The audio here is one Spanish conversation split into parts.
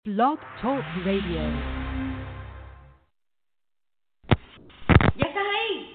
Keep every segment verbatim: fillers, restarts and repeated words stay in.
Blog Talk Radio. ¡Ya estás ahí!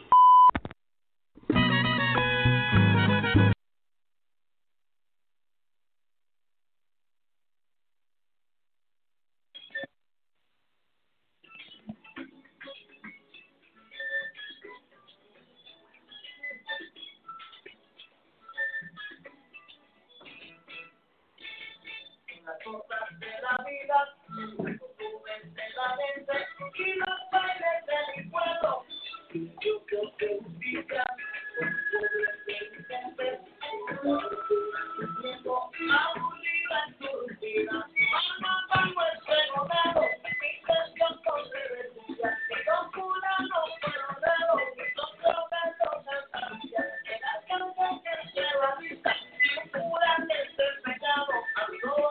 Las cosas de la vida, los costumbres de la gente y los bailes de mi pueblo. Yo creo que justicia, los costumbres de mi gente, su tiempo, aburrida en su vida. Mamá, bajo el fenómeno, mi intención con rebeldía, y los curanos fueron dedos, y los prometos altaría, que la canción que se realiza, sin puramente el pecado, amigo.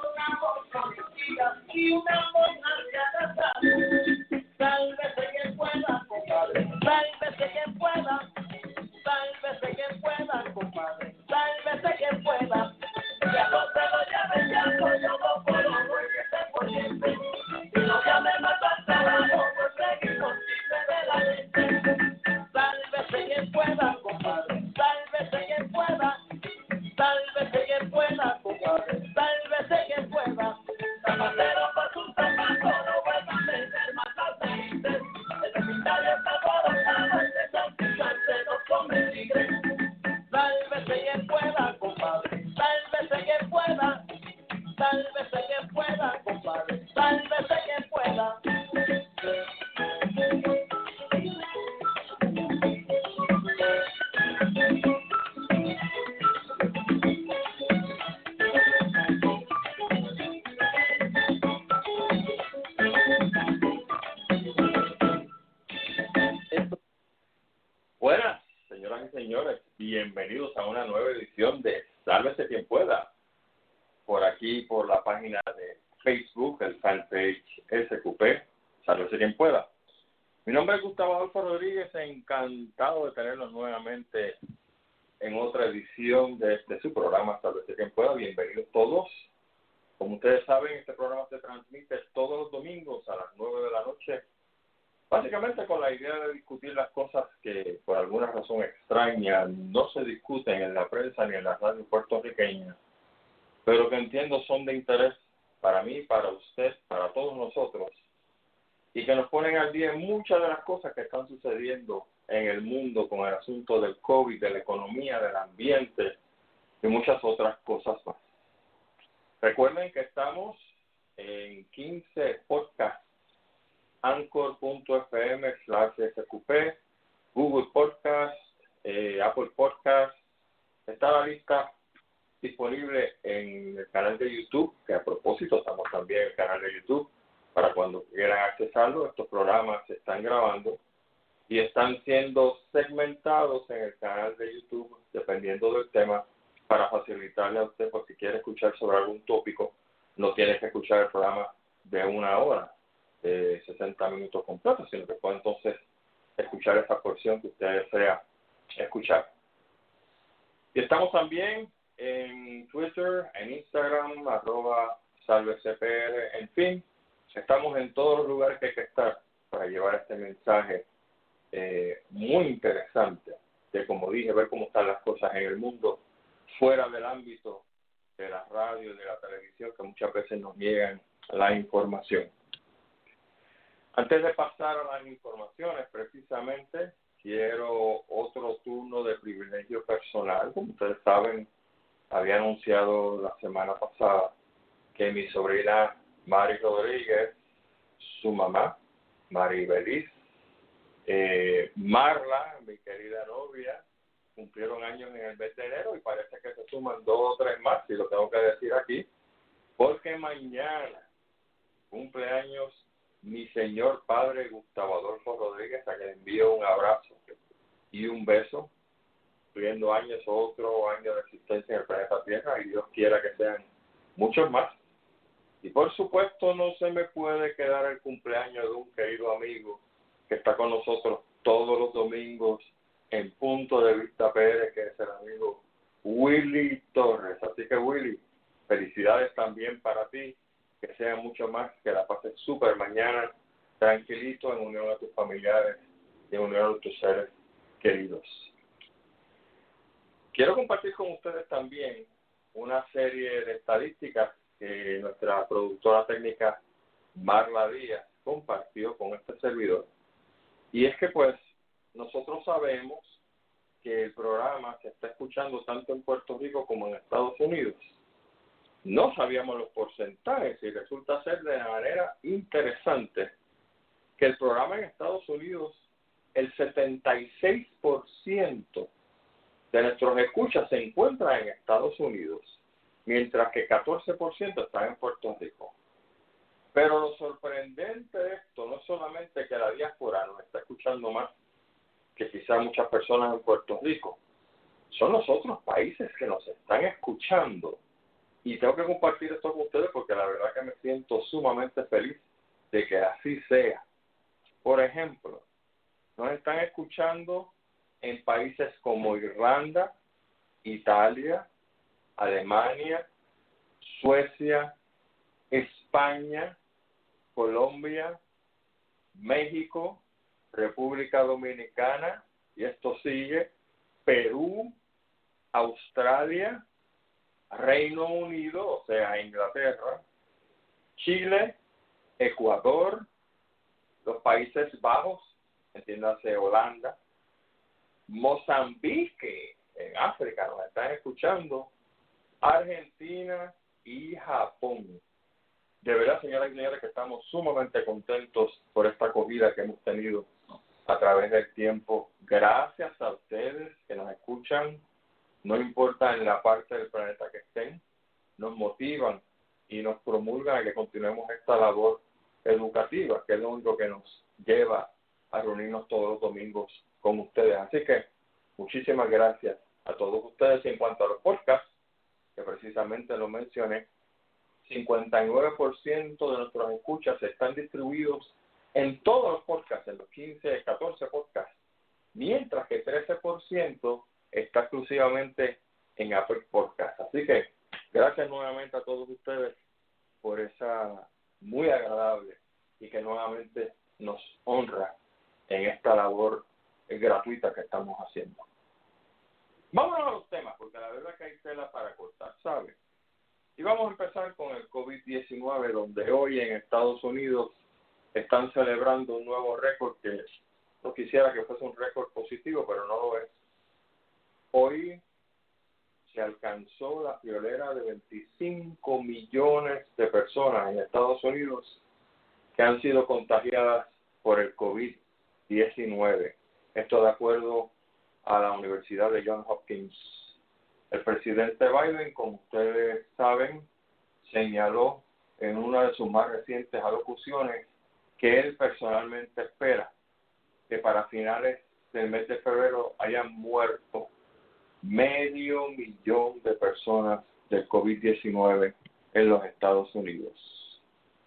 Y una monja se atrasa, sálvese quien pueda, compadre, sálvese quien pueda, sálvese quien pueda, compadre, sálvese quien pueda. Ya no se lo llame, ya no yo no puedo, porque se por siempre. Y no llame más al trabajo, pues seguimos libre de la gente. Sálvese quien pueda, compadre, sálvese quien pueda, sálvese quien pueda, compadre, sálvese quien pueda. Zapatero por su zapato, no vuelva a meter más aceite. El hospital está colocado, el desafiante no come tigre. Sálvese quien pueda, compadre, sálvese quien pueda. Sálvese quien pueda, compadre, sálvese quien pueda. Buenas, señoras y señores, bienvenidos a una nueva edición de Sálvese quien pueda. Por aquí, por la página de Facebook, el fanpage S Q P, Sálvese quien pueda. Mi nombre es Gustavo Adolfo Rodríguez, encantado de tenerlos nuevamente en otra edición de este su programa Sálvese quien pueda. Bienvenidos todos. Como ustedes saben, este programa se transmite todos los domingos a las nueve de la noche. Básicamente con la idea de discutir las cosas que por alguna razón extraña no se discuten en la prensa ni en la radio puertorriqueña, pero que entiendo son de interés para mí, para usted, para todos nosotros, y que nos ponen al día en muchas de las cosas que están sucediendo en el mundo con el asunto del COVID, de la economía, del ambiente y muchas otras cosas más. Recuerden que estamos en quince podcasts, Anchor.fm slash SQP, Google Podcast, eh, Apple Podcast. Está la lista disponible en el canal de YouTube, que a propósito estamos también en el canal de YouTube, para cuando quieran accesarlo. Estos programas se están grabando y están siendo segmentados en el canal de YouTube, dependiendo del tema, para facilitarle a usted, por si quiere escuchar sobre algún tópico, no tiene que escuchar el programa de una hora. De sesenta minutos completos, sino que puede entonces escuchar esa porción que usted desea escuchar. Y estamos también en Twitter, en Instagram, arroba salvecpr, en fin, estamos en todos los lugares que hay que estar para llevar este mensaje eh, muy interesante de, como dije, ver cómo están las cosas en el mundo fuera del ámbito de la radio y de la televisión, que muchas veces nos llegan la información. Antes de pasar a las informaciones, precisamente, quiero otro turno de privilegio personal. Como ustedes saben, había anunciado la semana pasada que mi sobrina Mari Rodríguez, su mamá, Mari Belis, eh, Marla, mi querida novia, cumplieron años en el mes de enero y parece que se suman dos o tres más, si lo tengo que decir aquí, porque mañana cumpleaños mi señor padre Gustavo Adolfo Rodríguez, a quien envío un abrazo y un beso, cumpliendo años, otro año de existencia en el planeta Tierra, y Dios quiera que sean muchos más. Y por supuesto no se me puede quedar el cumpleaños de un querido amigo que está con nosotros todos los domingos en Punto de Vista P R, que es el amigo Willy Torres. Así que Willy, felicidades también para ti, que sea mucho más, que la pases súper mañana, tranquilito, en unión a tus familiares, en unión a tus seres queridos. Quiero compartir con ustedes también una serie de estadísticas que nuestra productora técnica Marla Díaz compartió con este servidor. Y es que pues nosotros sabemos que el programa se está escuchando tanto en Puerto Rico como en Estados Unidos. No sabíamos los porcentajes y resulta ser de manera interesante que el programa en Estados Unidos, el setenta y seis por ciento de nuestros escuchas se encuentran en Estados Unidos, mientras que catorce por ciento están en Puerto Rico. Pero lo sorprendente de esto no es solamente que la diáspora nos está escuchando más que quizás muchas personas en Puerto Rico, son los otros países que nos están escuchando. Y tengo que compartir esto con ustedes porque la verdad que me siento sumamente feliz de que así sea. Por ejemplo, nos están escuchando en países como Irlanda, Italia, Alemania, Suecia, España, Colombia, México, República Dominicana, y esto sigue, Perú, Australia, Reino Unido, o sea, Inglaterra, Chile, Ecuador, los Países Bajos, entiéndase Holanda, Mozambique, en África, nos están escuchando, Argentina y Japón. De verdad, señoras y señores, que estamos sumamente contentos por esta acogida que hemos tenido a través del tiempo. Gracias a ustedes que nos escuchan, no importa en la parte del planeta que estén, nos motivan y nos promulgan a que continuemos esta labor educativa, que es lo único que nos lleva a reunirnos todos los domingos con ustedes. Así que muchísimas gracias a todos ustedes. Y en cuanto a los podcasts, que precisamente lo mencioné, cincuenta y nueve por ciento de nuestros escuchas están distribuidos en todos los podcasts, en los quince, catorce podcasts, mientras que trece por ciento está exclusivamente en Apple Podcasts. Así que gracias nuevamente a todos ustedes por esa muy agradable y que nuevamente nos honra en esta labor gratuita que estamos haciendo. Vámonos a los temas, porque la verdad que hay tela para cortar, ¿sabe? Y vamos a empezar con el COVID diecinueve, donde hoy en Estados Unidos están celebrando un nuevo récord que no quisiera que fuese un récord positivo, pero no lo es. Hoy se alcanzó la friolera de veinticinco millones de personas en Estados Unidos que han sido contagiadas por el COVID diecinueve. Esto de acuerdo a la Universidad de Johns Hopkins. El presidente Biden, como ustedes saben, señaló en una de sus más recientes alocuciones que él personalmente espera que para finales del mes de febrero hayan muerto medio millón de personas del COVID diecinueve en los Estados Unidos.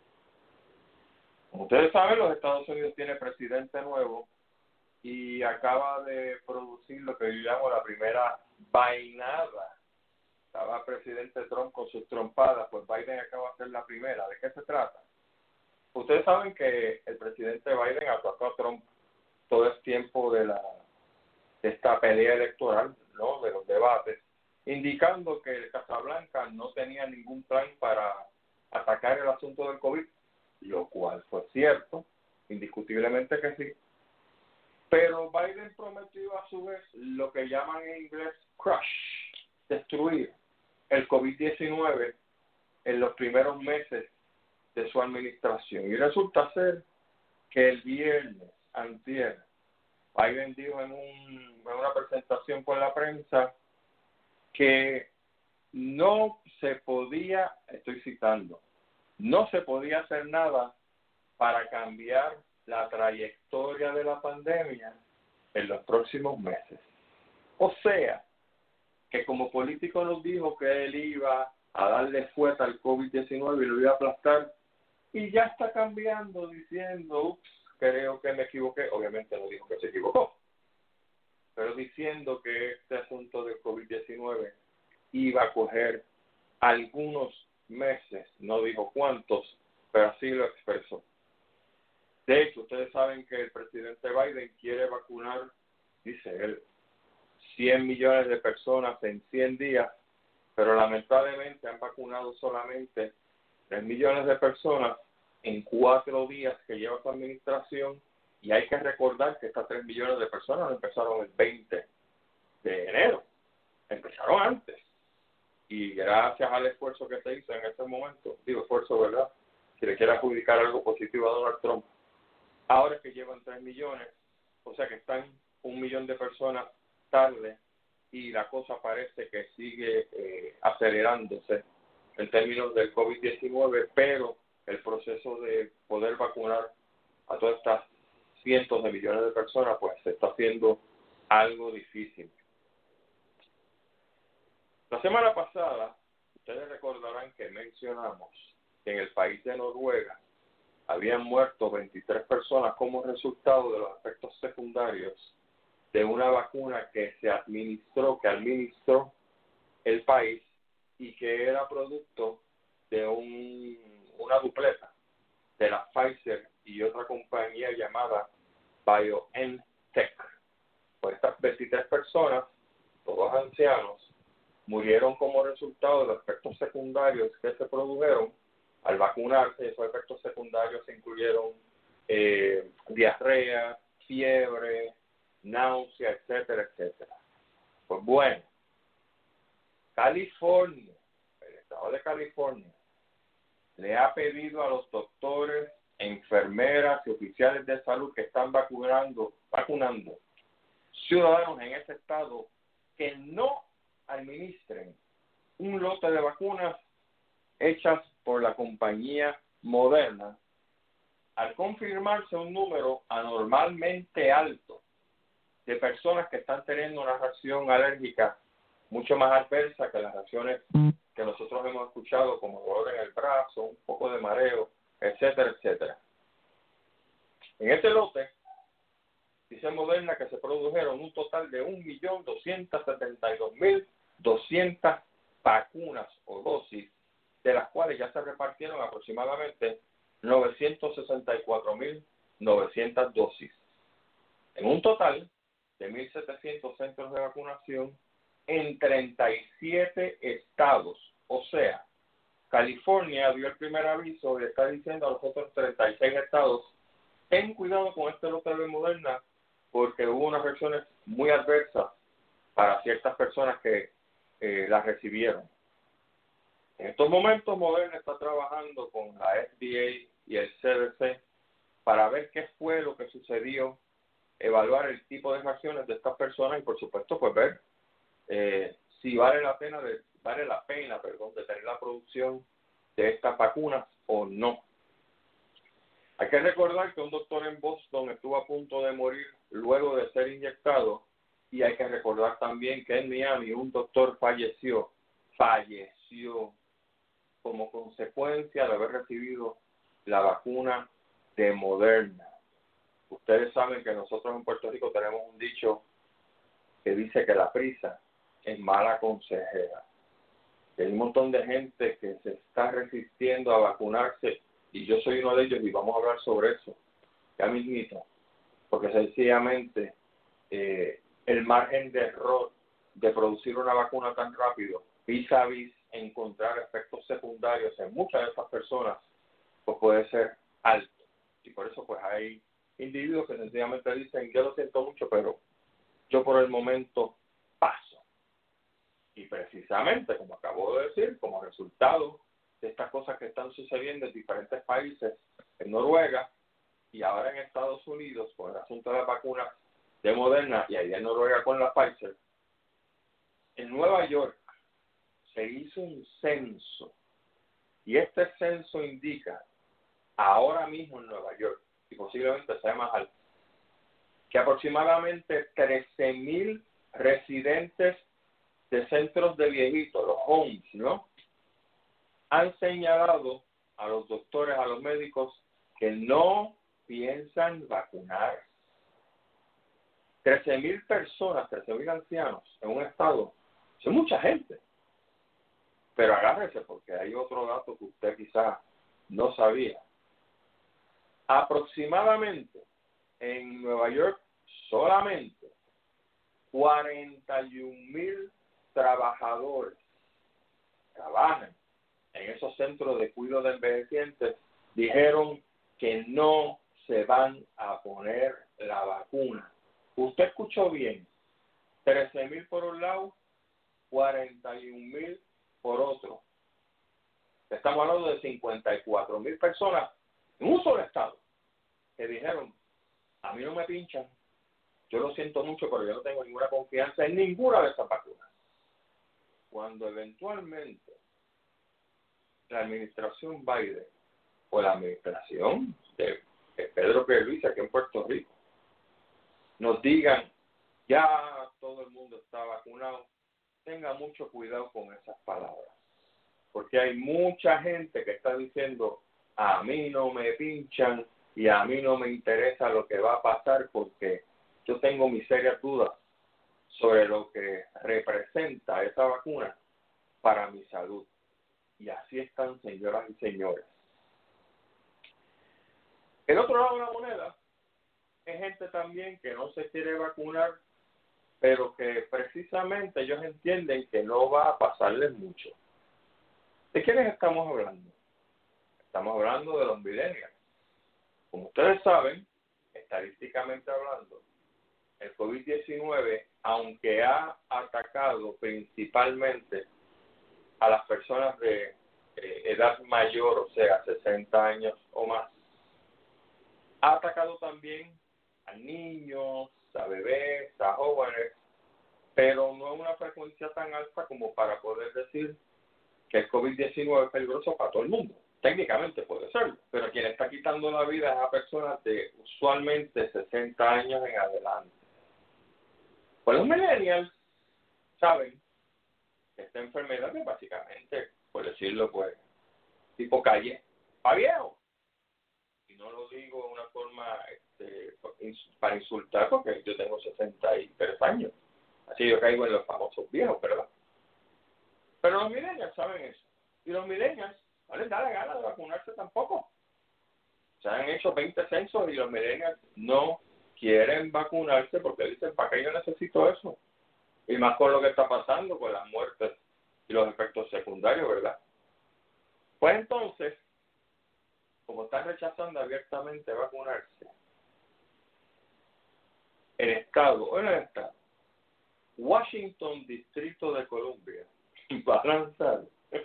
Como ustedes saben, los Estados Unidos tiene presidente nuevo y acaba de producir lo que yo llamo la primera vainada. Estaba el presidente Trump con sus trompadas, pues Biden acaba de hacer la primera. ¿De qué se trata? Ustedes saben que el presidente Biden atacó a Trump todo el tiempo de la de esta pelea electoral, ¿no?, de los debates, indicando que el Casablanca no tenía ningún plan para atacar el asunto del COVID, lo cual fue cierto, indiscutiblemente que sí. Pero Biden prometió a su vez lo que llaman en inglés crush, destruir el COVID diecinueve en los primeros meses de su administración. Y resulta ser que el viernes, antier, Biden dijo en, un, en una presentación con la prensa que no se podía, estoy citando, no se podía hacer nada para cambiar la trayectoria de la pandemia en los próximos meses. O sea, que como político nos dijo que él iba a darle fuerza al COVID diecinueve y lo iba a aplastar, y ya está cambiando diciendo, ups, creo que me equivoqué. Obviamente no dijo que se equivocó, pero diciendo que este asunto del COVID diecinueve iba a coger algunos meses, no dijo cuántos, pero así lo expresó. De hecho, ustedes saben que el presidente Biden quiere vacunar, dice él, cien millones de personas en cien días, pero lamentablemente han vacunado solamente tres millones de personas en cuatro días que lleva su administración, y hay que recordar que estas tres millones de personas no empezaron el veinte de enero, empezaron antes. Y gracias al esfuerzo que se hizo en ese momento, digo esfuerzo, ¿verdad? Si le quiere adjudicar algo positivo a Donald Trump, ahora es que llevan tres millones, o sea que están un millón de personas tarde, y la cosa parece que sigue eh, acelerándose en términos del COVID diecinueve, pero el proceso de poder vacunar a todas estas cientos de millones de personas, pues se está haciendo algo difícil. La semana pasada, ustedes recordarán que mencionamos que en el país de Noruega habían muerto veintitrés personas como resultado de los efectos secundarios de una vacuna que se administró, que administró el país y que era producto de un, una dupleta de la Pfizer y otra compañía llamada BioNTech. Pues estas veintitrés personas, todos ancianos, murieron como resultado de los efectos secundarios que se produjeron al vacunarse. Esos efectos secundarios incluyeron eh, diarrea, fiebre, náusea, etcétera, etcétera. Pues bueno, California, el estado de California, le ha pedido a los doctores, enfermeras y oficiales de salud que están vacunando, vacunando ciudadanos en ese estado que no administren un lote de vacunas hechas por la compañía Moderna, al confirmarse un número anormalmente alto de personas que están teniendo una reacción alérgica mucho más adversa que las reacciones que nosotros hemos escuchado, como dolor en el brazo, un poco de mareo, etcétera, etcétera. En este lote, dice Moderna que se produjeron un total de un millón doscientos setenta y dos mil doscientas vacunas o dosis, de las cuales ya se repartieron aproximadamente novecientos sesenta y cuatro mil novecientas dosis. En un total de mil setecientos centros de vacunación en treinta y siete estados. O sea, California dio el primer aviso y está diciendo a los otros treinta y seis estados: ten cuidado con este lote de Moderna, porque hubo unas reacciones muy adversas para ciertas personas que eh, las recibieron. En estos momentos Moderna está trabajando con la F D A y el C D C para ver qué fue lo que sucedió, evaluar el tipo de reacciones de estas personas y, por supuesto, pues ver eh, si vale la pena de, vale la pena, perdón, de tener la producción de estas vacunas o no. Hay que recordar que un doctor en Boston estuvo a punto de morir luego de ser inyectado, y hay que recordar también que en Miami un doctor falleció, falleció como consecuencia de haber recibido la vacuna de Moderna. Ustedes saben que nosotros en Puerto Rico tenemos un dicho que dice que la prisa es mala consejera. Y hay un montón de gente que se está resistiendo a vacunarse, y yo soy uno de ellos, y vamos a hablar sobre eso ya mismito, porque sencillamente eh, el margen de error de producir una vacuna tan rápido vis a vis encontrar efectos secundarios en muchas de estas personas, pues puede ser alto. Y por eso pues hay individuos que sencillamente dicen: yo lo siento mucho, pero yo por el momento paso. Y precisamente, como acabo de decir, como resultado de estas cosas que están sucediendo en diferentes países, en Noruega y ahora en Estados Unidos con el asunto de las vacunas de Moderna, y ahí en Noruega con la Pfizer, en Nueva York se hizo un censo, y este censo indica ahora mismo en Nueva York, y posiblemente sea más alto, que aproximadamente trece mil residentes de centros de viejitos, los homes, ¿no?, han señalado a los doctores, a los médicos, que no piensan vacunar. trece mil personas, trece mil ancianos en un estado, son mucha gente. Pero agárrese porque hay otro dato que usted quizás no sabía. Aproximadamente en Nueva York solamente cuarenta y un mil trabajadores trabajan en esos centros de cuidado de envejecientes dijeron que no se van a poner la vacuna. Usted escuchó bien, trece mil por un lado, cuarenta y un mil por otro. Estamos hablando de cincuenta y cuatro mil personas en un solo estado que dijeron, a mí no me pinchan, yo lo siento mucho, pero yo no tengo ninguna confianza en ninguna de esas vacunas. Cuando eventualmente la administración Biden o la administración de, de Pedro Pierluisi aquí en Puerto Rico nos digan, ya todo el mundo está vacunado, tenga mucho cuidado con esas palabras. Porque hay mucha gente que está diciendo, a mí no me pinchan y a mí no me interesa lo que va a pasar porque yo tengo mis serias dudas sobre lo que representa esa vacuna para mi salud. Y así están, señoras y señores. El otro lado de la moneda es gente también que no se quiere vacunar, pero que precisamente ellos entienden que no va a pasarles mucho. ¿De quiénes estamos hablando? Estamos hablando de los millennials. Como ustedes saben, estadísticamente hablando, el COVID diecinueve, aunque ha atacado principalmente a las personas de eh, edad mayor, o sea, sesenta años o más, ha atacado también a niños, a bebés, a jóvenes, pero no a una frecuencia tan alta como para poder decir que el COVID diecinueve es peligroso para todo el mundo. Técnicamente puede serlo, pero quien está quitando la vida es a personas de usualmente sesenta años en adelante. Pues los millennials saben que esta enfermedad es básicamente, por decirlo, pues, tipo calle, pa' viejo. Y no lo digo de una forma este, para insultar, porque yo tengo sesenta y tres años. Así yo caigo en los famosos viejos, ¿verdad? Pero los millennials saben eso. Y los millennials no les da la gana de vacunarse tampoco. Se han hecho veinte censos y los millennials no quieren vacunarse porque dicen, ¿para qué yo necesito eso? Y más con lo que está pasando con las muertes y los efectos secundarios, ¿verdad? Pues entonces, como están rechazando abiertamente vacunarse, el Estado, o el Estado, Washington, Distrito de Columbia, va a lanzar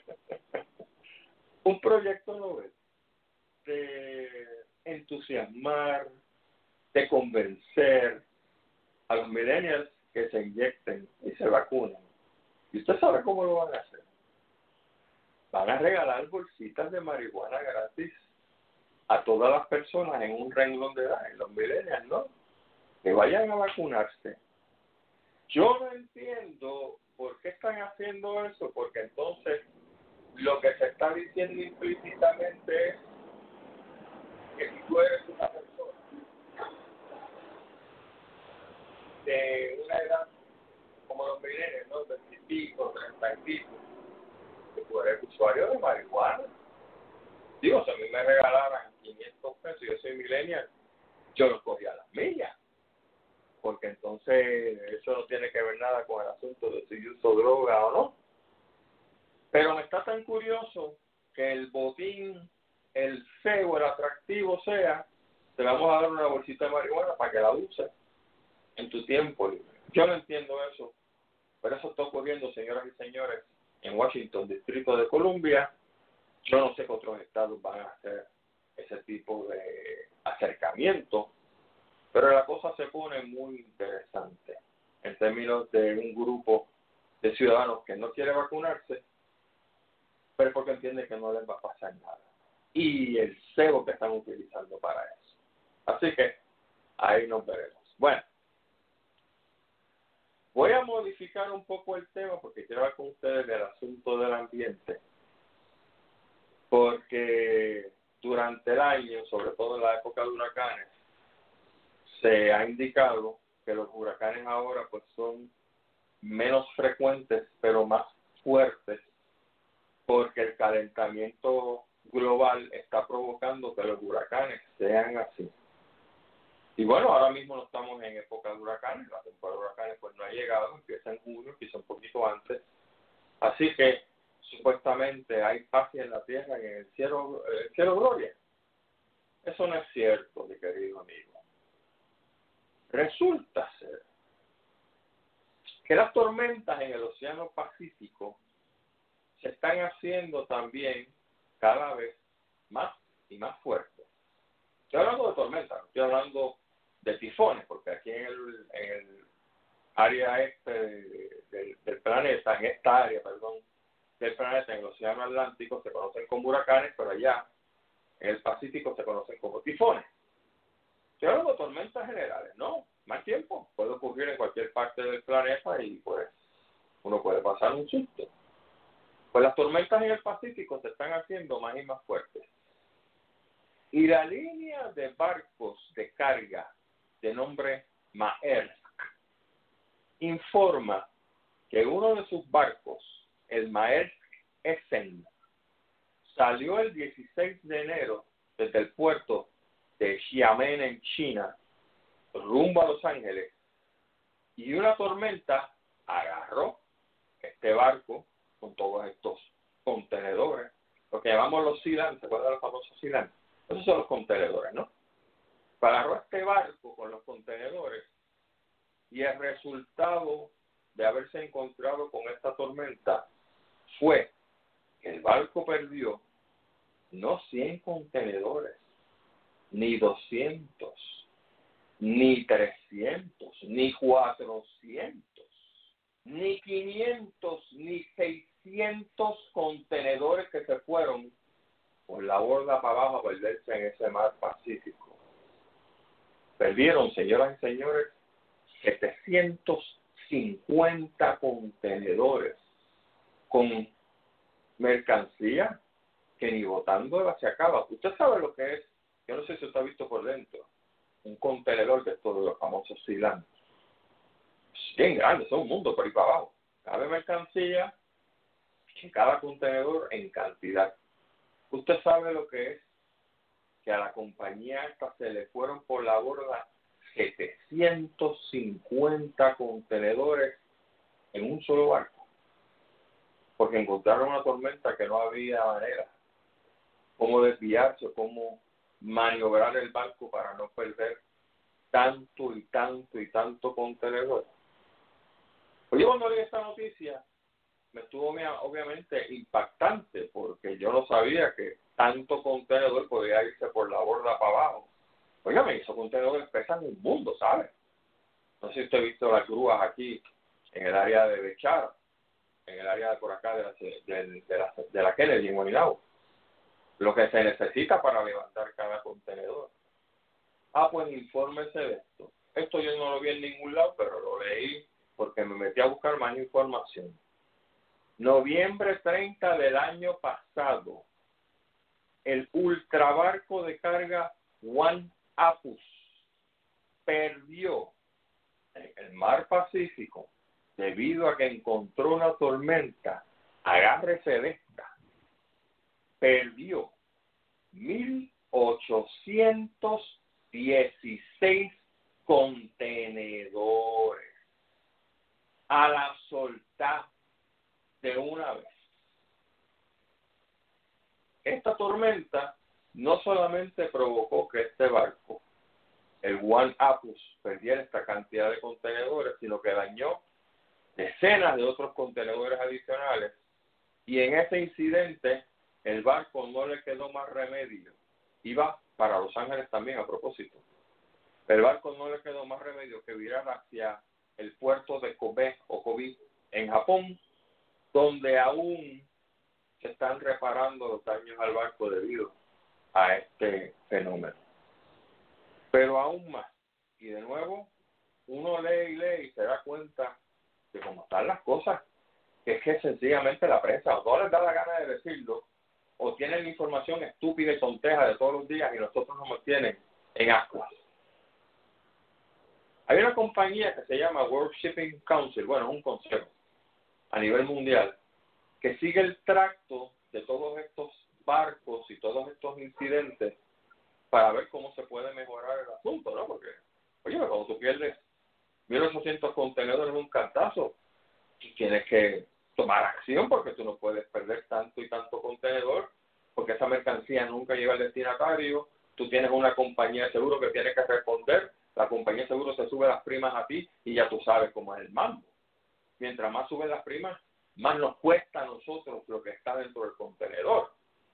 un proyecto novel de entusiasmar, de convencer a los millennials que se inyecten y se vacunen. ¿Y usted sabe cómo lo van a hacer? Van a regalar bolsitas de marihuana gratis a todas las personas en un renglón de edad, en los millennials, ¿no? Que vayan a vacunarse. Yo no entiendo por qué están haciendo eso, porque entonces lo que se está diciendo implícitamente es que si tú eres una persona de una edad como los millennials, ¿no? veintipico, treinta y pico, que tú eres usuario de marihuana. Digo, si a mí me regalaran quinientos pesos y yo soy millennial, yo los cogía a las millas. Porque entonces eso no tiene que ver nada con el asunto de si yo uso droga o no. Pero me está tan curioso que el botín, el cebo, el atractivo sea, te vamos a dar una bolsita de marihuana para que la uses en tu tiempo libre. Yo no entiendo eso, pero eso está ocurriendo, señoras y señores, en Washington, Distrito de Columbia. Yo no sé qué otros estados van a hacer ese tipo de acercamiento, pero la cosa se pone muy interesante en términos de un grupo de ciudadanos que no quiere vacunarse, pero porque entiende que no les va a pasar nada. Y el cebo que están utilizando para eso. Así que ahí nos veremos. Bueno, voy a modificar un poco el tema porque quiero hablar con ustedes del asunto del ambiente. Porque durante el año, sobre todo en la época de huracanes, se ha indicado que los huracanes ahora pues son menos frecuentes, pero más fuertes porque el calentamiento global está provocando que los huracanes sean así. Y bueno, ahora mismo no estamos en época de huracanes, la temporada de huracanes pues no ha llegado, empieza en junio, empieza un poquito antes. Así que supuestamente hay paz en la tierra y en el cielo, el cielo gloria. Eso no es cierto, mi querido amigo. Resulta ser que las tormentas en el Océano Pacífico se están haciendo también cada vez más y más fuertes. Estoy hablando de tormentas, no estoy hablando de tifones, porque aquí en el, en el área este de, de, del planeta, en esta área, perdón, del planeta, en el Océano Atlántico, se conocen como huracanes, pero allá en el Pacífico se conocen como tifones. Estoy hablando de tormentas generales, ¿no? Más tiempo, puede ocurrir en cualquier parte del planeta y pues uno puede pasar un susto. Pues las tormentas en el Pacífico se están haciendo más y más fuertes. Y la línea de barcos de carga de nombre Maersk informa que uno de sus barcos, el Maersk Essen, salió el dieciséis de enero desde el puerto de Xiamen en China, rumbo a Los Ángeles, y una tormenta agarró este barco con todos estos contenedores, lo que llamamos los silan, ¿se acuerdan de los famosos silan? Esos son los contenedores, ¿no? Agarró este barco con los contenedores y el resultado de haberse encontrado con esta tormenta fue que el barco perdió no cien contenedores, ni doscientos, ni trescientos, ni cuatrocientos, ni quinientos, ni seiscientos contenedores que se fueron por la borda para abajo a perderse en ese mar Pacífico. Perdieron, señoras y señores, setecientos cincuenta contenedores con mercancía que ni botándola se acaba. Usted sabe lo que es, yo no sé si usted ha visto por dentro, un contenedor de todos los famosos silanos. Es bien grande, es un mundo por ahí para abajo. Cabe mercancía en cada contenedor en cantidad. Usted sabe lo que es que a la compañía esta se le fueron por la borda setecientos cincuenta contenedores en un solo barco, porque encontraron una tormenta que no había manera cómo desviarse, cómo maniobrar el barco para no perder tanto y tanto y tanto contenedor. Pues yo cuando leí esta noticia me estuvo obviamente impactante, porque yo no sabía que tanto contenedor podía irse por la borda para abajo. Óigame, esos contenedores pesan un mundo, ¿sabes? No sé si usted ha visto las grúas aquí en el área de Bechara, en el área de por acá de la, de, de la, de la Kennedy, en Guaynabo. Lo que se necesita para levantar cada contenedor. Ah, pues infórmese de esto. Esto yo no lo vi en ningún lado, pero lo leí porque me metí a buscar más información. Noviembre treinta del año pasado, el ultrabarco de carga One Apus perdió en el mar Pacífico debido a que encontró una tormenta. Agárrese de esta. Perdió mil ochocientos dieciséis contenedores a la soltar de una vez. Esta tormenta no solamente provocó que este barco, el One Apus, perdiera esta cantidad de contenedores, sino que dañó decenas de otros contenedores adicionales, y en ese incidente el barco no le quedó más remedio. Iba para Los Ángeles también, a propósito. El barco no le quedó más remedio que virar hacia el puerto de Kobe o Kobe en Japón, donde aún se están reparando los daños al barco debido a este fenómeno. Pero aún más, y de nuevo, uno lee y lee y se da cuenta de cómo están las cosas, que es que sencillamente la prensa o no les da la gana de decirlo, o tienen información estúpida y tonteja de todos los días y nosotros nos mantienen en ascuas. Hay una compañía que se llama World Shipping Council, bueno, es un consejo a nivel mundial, que sigue el tracto de todos estos barcos y todos estos incidentes para ver cómo se puede mejorar el asunto, ¿no? Porque, oye, cuando tú pierdes mil ochocientos contenedores en un cantazo, tú tienes que tomar acción porque tú no puedes perder tanto y tanto contenedor, porque esa mercancía nunca llega al destinatario. Tú tienes una compañía de seguro que tiene que responder, la compañía de seguro se sube las primas a ti y ya tú sabes cómo es el mambo. Mientras más suben las primas, más nos cuesta a nosotros lo que está dentro del contenedor.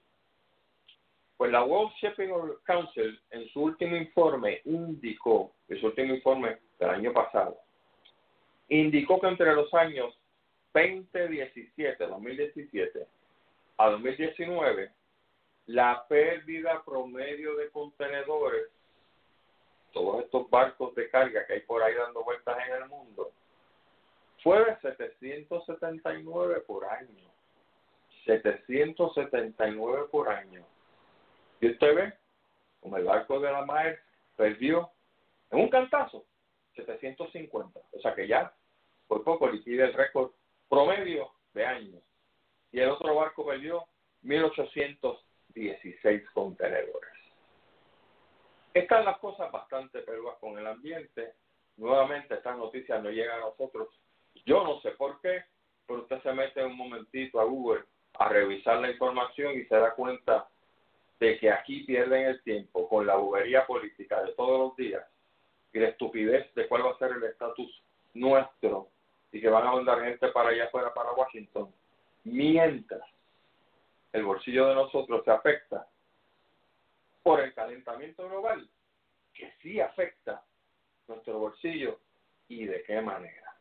Pues la World Shipping Council en su último informe indicó, en su último informe del año pasado, indicó que entre los años veinte diecisiete, dos mil diecisiete a dos mil diecinueve, la pérdida promedio de contenedores, todos estos barcos de carga que hay por ahí dando vueltas en el mundo, fue de setecientos setenta y nueve por año. setecientos setenta y nueve por año. Y usted ve, como el barco de la Maer perdió en un cantazo setecientos cincuenta. O sea que ya por poco liquida el récord promedio de años. Y el otro barco perdió mil ochocientos dieciséis contenedores. Están las cosas bastante peludas con el ambiente. Nuevamente estas noticias no llegan a nosotros. Yo no sé por qué, pero usted se mete un momentito a Google a revisar la información y se da cuenta de que aquí pierden el tiempo con la bobería política de todos los días y la estupidez de cuál va a ser el estatus nuestro y que van a mandar gente para allá afuera, para Washington, mientras el bolsillo de nosotros se afecta por el calentamiento global, que sí afecta nuestro bolsillo y de qué manera.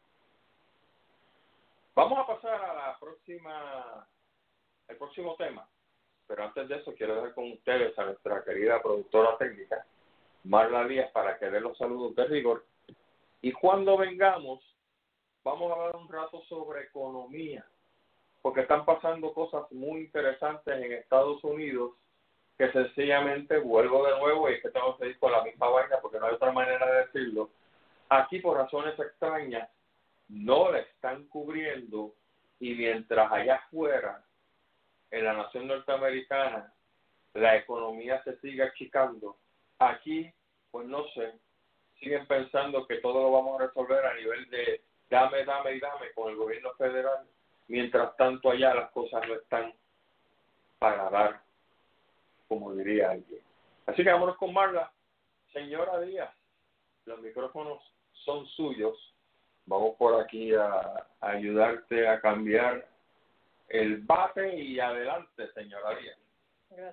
Vamos a pasar a la próxima, el próximo tema. Pero antes de eso, quiero dejar con ustedes a nuestra querida productora técnica, Marla Díaz, para que dé los saludos de rigor. Y cuando vengamos, vamos a hablar un rato sobre economía, porque están pasando cosas muy interesantes en Estados Unidos, que sencillamente, vuelvo de nuevo, y es que tengo que ir con la misma vaina, porque no hay otra manera de decirlo, aquí por razones extrañas, no la están cubriendo, y mientras allá afuera, en la nación norteamericana, la economía se sigue achicando. Aquí, pues no sé, siguen pensando que todo lo vamos a resolver a nivel de dame, dame y dame con el gobierno federal. Mientras tanto, allá las cosas no están para dar, como diría alguien. Así que vámonos con Marla. Señora Díaz, los micrófonos son suyos. Vamos por aquí a, a ayudarte a cambiar el bate y adelante, señora Díaz. Gracias.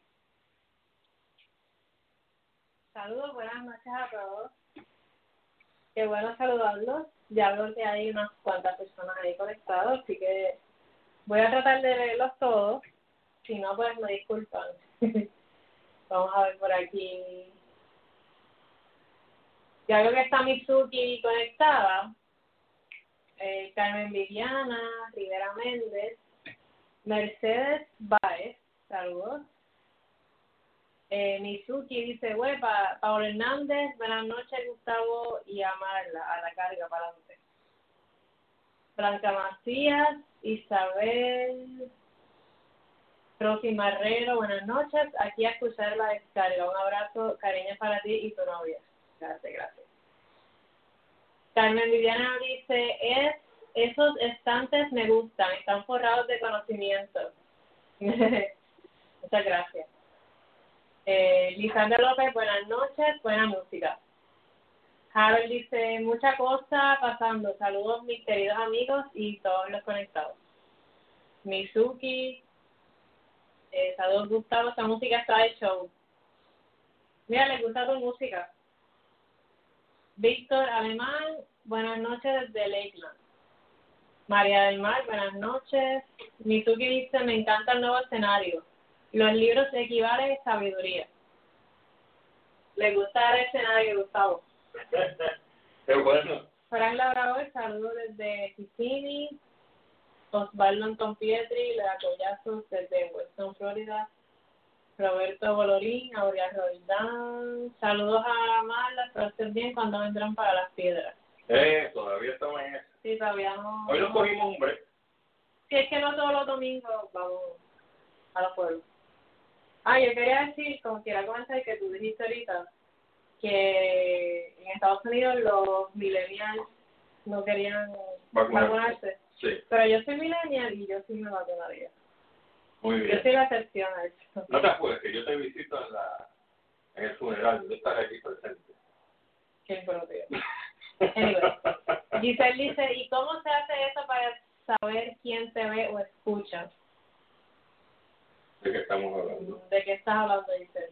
Saludos, buenas noches a todos. Qué bueno saludarlos. Ya veo que hay unas cuantas personas ahí conectadas, así que voy a tratar de leerlos todos. Si no, pues me disculpan. Vamos a ver por aquí. Ya veo que está Mitsuki conectada. Eh, Carmen Viviana, Rivera Méndez, Mercedes Baez, saludos. Eh, Mizuki dice, güey, pa, Pablo Hernández, buenas noches, Gustavo y Amarla, a la carga para usted. Blanca Macías, Isabel, Rosy Marrero, buenas noches, aquí a escuchar la descarga. Un abrazo, cariño para ti y tu novia. Gracias, gracias. Carmen Viviana dice, es, esos estantes me gustan, están forrados de conocimiento. Muchas gracias. Eh, Lisandra López, buenas noches, buena música. Harold dice, mucha cosa pasando, saludos mis queridos amigos y todos los conectados. Mizuki, eh, saludos Gustavo, esta música está de show. Mira, les gusta tu música. Víctor Alemán, buenas noches desde Lakeland. María del Mar, buenas noches. Mizuki dice, me encanta el nuevo escenario. Los libros equivalen a sabiduría. ¿Le gusta el escenario, Gustavo? Qué bueno. Frank Labrador, saludos desde Kissimmee. Osvaldo Anton Pietri, le da collazos desde Weston, Florida. Roberto Bolorín, Aurea Roldán. Saludos a Marla, espero estén bien cuando vendrán para las piedras. Eh, todavía estamos en eso. Sí, todavía no. Hoy nos cogimos un break. Si es que no todos los domingos vamos a los pueblos. Ah, yo quería decir, como quiera comentar, que tú dijiste ahorita que en Estados Unidos los millennials no querían Vacunarse. vacunarse. Sí, Pero yo soy millennial y yo sí me vacunaría. muy Yo bien. soy la excepción a eso. No te apures, que yo te visito en la en el funeral, yo estaré aquí presente. Qué impropio. Anyway, Giselle dice, ¿y cómo se hace eso para saber quién te ve o escucha? ¿De qué estamos hablando? ¿De qué estás hablando, Giselle?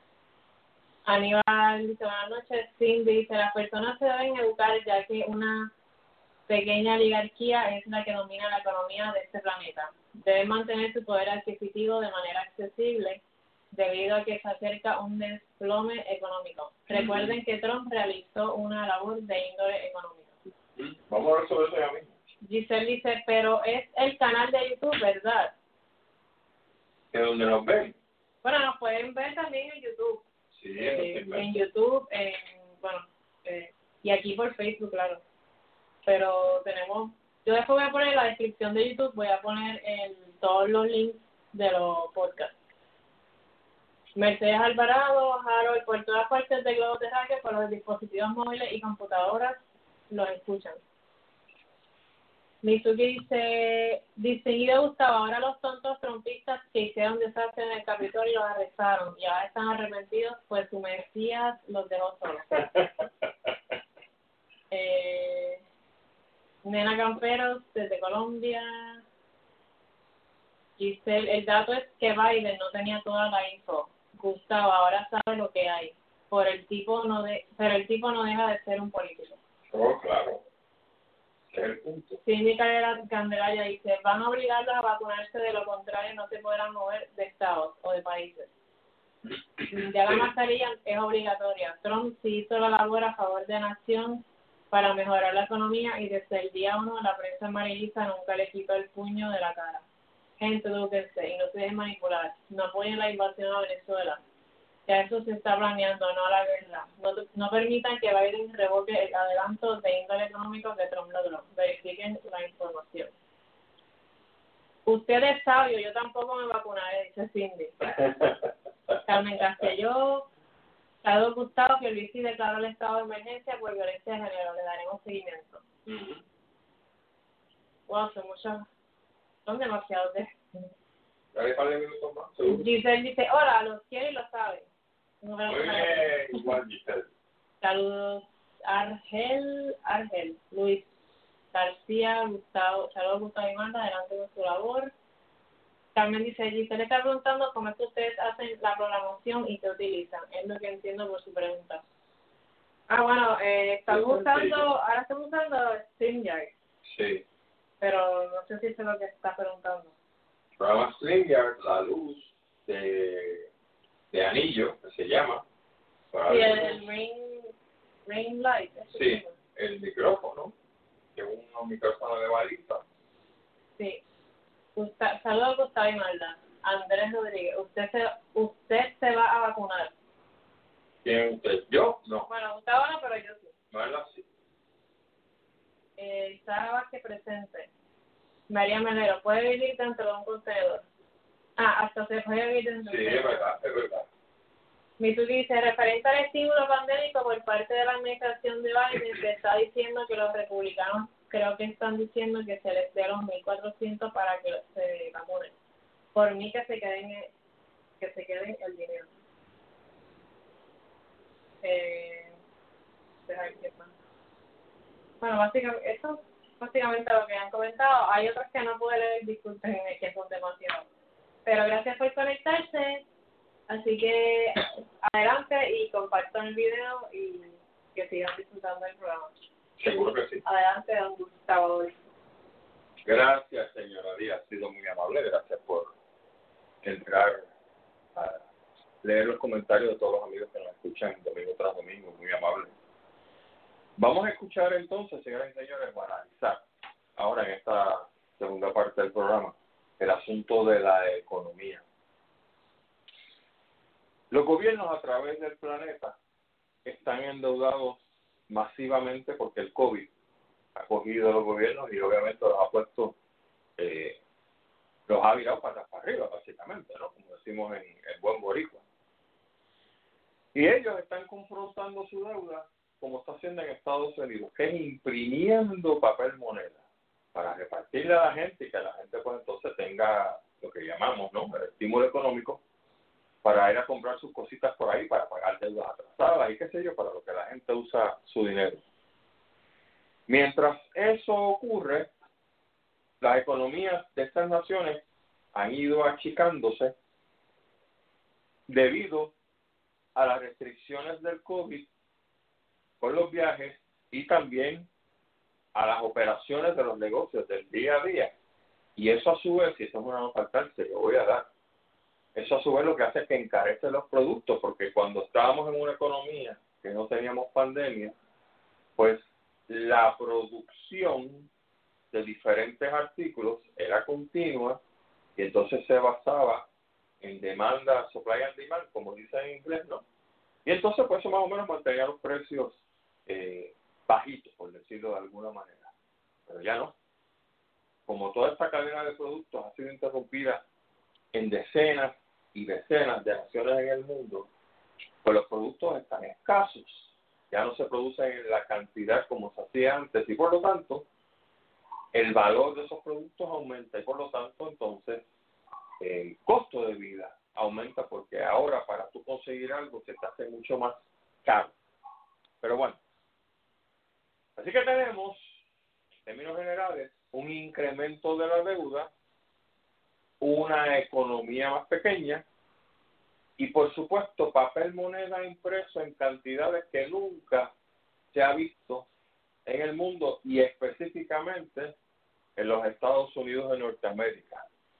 Aníbal dice, buenas noches. Cindy dice, las personas se deben educar ya que una pequeña oligarquía es la que domina la economía de este planeta. Deben mantener su poder adquisitivo de manera accesible debido a que se acerca un desplome económico. Recuerden que Trump realizó una labor de índole económica. Vamos a ver sobre eso ya mismo. Giselle dice, pero es el canal de YouTube, ¿verdad? ¿De dónde nos ven? Bueno, nos pueden ver también en YouTube. Sí, Eh, eso en YouTube, en, bueno, eh, y aquí por Facebook, claro. Pero tenemos, yo después voy a poner en la descripción de YouTube, voy a poner en todos los links de los podcasts. Mercedes Alvarado, Harold, por todas partes del globo terráqueo, por los dispositivos móviles y computadoras, los escuchan. Mitsuki dice, distinguido Gustavo, ahora los tontos trompistas que hicieron desastre en el Capitolio los arrestaron y ahora están arrepentidos, pues su Mesías los dejó solos. eh, Nena Camperos, desde Colombia. Giselle, el dato es que Biden no tenía toda la info. Gustavo ahora sabe lo que hay. Por el tipo no de, pero el tipo no deja de ser un político. Oh, claro. Ese es el punto. Cindy Candelaria dice, van a obligarlos a vacunarse, de lo contrario no se podrán mover de estados o de países. Ya la mascarilla es obligatoria. Trump sí hizo la labor a favor de la nación para mejorar la economía y desde el día uno la prensa amarillista nunca le quitó el puño de la cara. Gente, edúquense y no se dejen manipular. No apoyen la invasión a Venezuela. Ya eso se está planeando, no la guerra. No, no permitan que Biden revoque el adelanto de índole económico que Trump logró. Verifiquen la información. Usted es sabio, yo tampoco me vacunaré, dice Cindy. Carmen Castelló, Saludos Gustavo, que Luis declaró el estado de emergencia por violencia de género. Le daremos seguimiento. Uh-huh. Wow, son muchos, son demasiados de... Dale un par de minutos más, seguro. Giselle dice, hola, los quiere y lo sabe. Muy bien, igual Giselle. Saludos, Argel, Argel, Luis García, Gustavo, saludos Gustavo y Marta, adelante con su labor. Carmen dice, Giselle está preguntando cómo es que ustedes hacen la programación y qué utilizan. Es lo que entiendo por su pregunta. Ah, bueno, eh, estamos usando, ahora estamos usando StreamYard. Sí. Pero no sé si eso es lo que está preguntando. Programa StreamYard, la luz de, de anillo, que se llama. Sí, el, el ring, ring light. Sí, el micrófono, que es un micrófono de balita. Sí. Gusta, saludos Gustavo y Marta. Andrés Rodríguez, usted se, usted se va a vacunar. ¿Quién es usted? ¿Yo? No. Bueno, Gustavo no, pero yo sí. Marla sí. Eh, Sara Vázquez presente. María Melero, ¿puede vivir dentro de un contenedor? Ah, hasta se puede vivir dentro de Sí, un es contenedor. verdad, es verdad. Mitsuki dice, referente al estímulo pandémico por parte de la administración de Biden, se está diciendo que los republicanos creo que están diciendo que se les dé los mil cuatrocientos para que se vacunen. Por mí que se queden que se queden el dinero. Eh, deja que más. Bueno, básicamente, eso es básicamente lo que han comentado. Hay otros que no puedo leer, disculpen, que son demasiados. Pero gracias por conectarse. Así que adelante y compartan el video y que sigan disfrutando del programa. Seguro que sí. Adelante, don Gustavo. Gracias, señora Díaz. Ha sido muy amable. Gracias por entrar a leer los comentarios de todos los amigos que nos escuchan domingo tras domingo. Muy amable. Vamos a escuchar entonces, señoras y señores, para analizar ahora en esta segunda parte del programa el asunto de la economía. Los gobiernos a través del planeta están endeudados masivamente porque el COVID ha cogido a los gobiernos y obviamente los ha puesto eh, los ha virado patas para arriba, básicamente, ¿no? Como decimos en el buen boricua. Y ellos están confrontando su deuda como está haciendo en Estados Unidos, que es imprimiendo papel moneda para repartirle a la gente y que la gente pues entonces tenga lo que llamamos, ¿no?, el estímulo económico para ir a comprar sus cositas por ahí, para pagar deudas atrasadas y qué sé yo, para lo que la gente usa su dinero. Mientras eso ocurre, las economías de estas naciones han ido achicándose debido a las restricciones del COVID por los viajes y también a las operaciones de los negocios del día a día. Y eso a su vez, si eso es una nota faltar, se lo voy a dar, eso a su vez lo que hace es que encarece los productos, porque cuando estábamos en una economía que no teníamos pandemia, pues la producción de diferentes artículos era continua y entonces se basaba en demanda, supply and demand, como dice en inglés, ¿no? Y entonces pues eso más o menos mantenía los precios eh, bajitos, por decirlo de alguna manera. Pero ya no. Como toda esta cadena de productos ha sido interrumpida en decenas y decenas de naciones en el mundo, pues los productos están escasos. Ya no se producen en la cantidad como se hacía antes y por lo tanto el valor de esos productos aumenta y por lo tanto entonces el costo de vida aumenta porque ahora para tú conseguir algo se te hace mucho más caro. Pero bueno, así que tenemos, en términos generales, un incremento de la deuda, una economía más pequeña y por supuesto papel moneda impreso en cantidades que nunca se ha visto en el mundo y específicamente en los Estados Unidos de Norteamérica.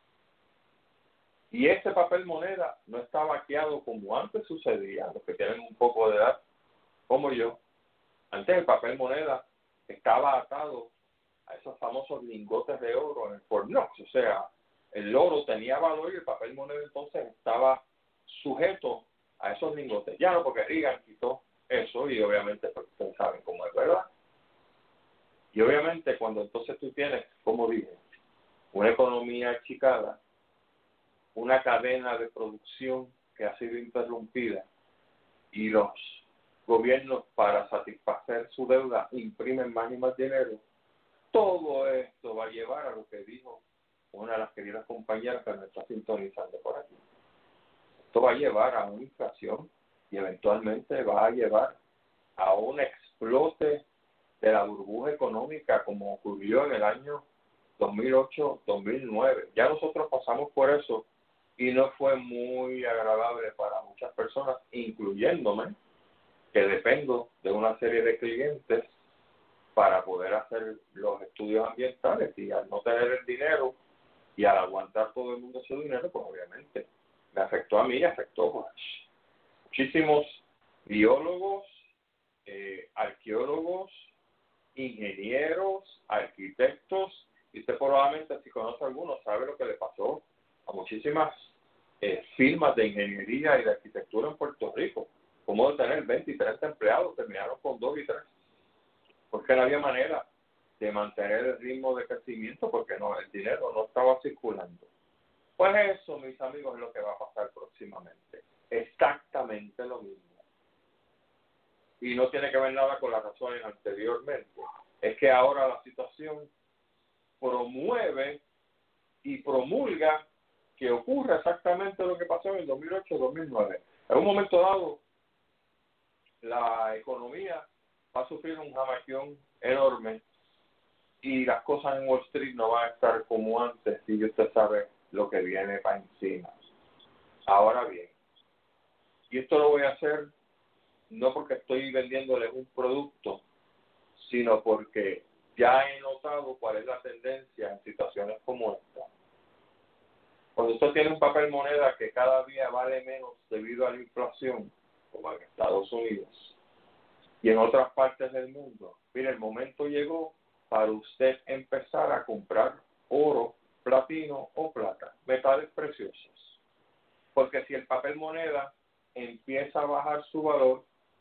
Y este papel moneda no está vaqueado como antes sucedía, los que tienen un poco de edad como yo. Antes el papel moneda estaba atado a esos famosos lingotes de oro en el Fort Knox, o sea, el oro tenía valor y el papel moneda entonces estaba sujeto a esos lingotes. Ya no, porque Reagan quitó eso y obviamente pues, ustedes saben cómo es, ¿verdad? Y obviamente cuando entonces tú tienes, como dije, una economía achicada, una cadena de producción que ha sido interrumpida y los gobiernos para satisfacer su deuda imprimen más y más dinero, todo esto va a llevar a lo que dijo una de las queridas compañeras que nos está sintonizando por aquí. Esto va a llevar a una inflación y eventualmente va a llevar a un explote de la burbuja económica como ocurrió en el año dos mil ocho dos mil nueve. Ya nosotros pasamos por eso y no fue muy agradable para muchas personas, incluyéndome, que dependo de una serie de clientes para poder hacer los estudios ambientales y al no tener el dinero y al aguantar todo el mundo su dinero, pues obviamente me afectó a mí y afectó pues, muchísimos biólogos, eh, arqueólogos, ingenieros, arquitectos, y usted probablemente si conoce a algunos sabe lo que le pasó a muchísimas eh, firmas de ingeniería y de arquitectura en Puerto Rico, como de tener veinte y treinta empleados, terminaron con dos y tres, porque no había manera de mantener el ritmo de crecimiento porque no, el dinero no estaba circulando. Pues eso, mis amigos, es lo que va a pasar próximamente. Exactamente lo mismo. Y no tiene que ver nada con las razones anteriormente. Es que ahora la situación promueve y promulga que ocurra exactamente lo que pasó en el dos mil ocho dos mil nueve. En un momento dado, la economía va a sufrir un jamaquión enorme y las cosas en Wall Street no van a estar como antes y usted sabe lo que viene para encima. Ahora bien, y esto lo voy a hacer no porque estoy vendiéndoles un producto, sino porque ya he notado cuál es la tendencia en situaciones como esta. Cuando usted tiene un papel moneda que cada día vale menos debido a la inflación, como en Estados Unidos y en otras partes del mundo, mire, el momento llegó para usted empezar a comprar oro, platino o plata, metales preciosos. Porque si el papel moneda empieza a bajar su valor,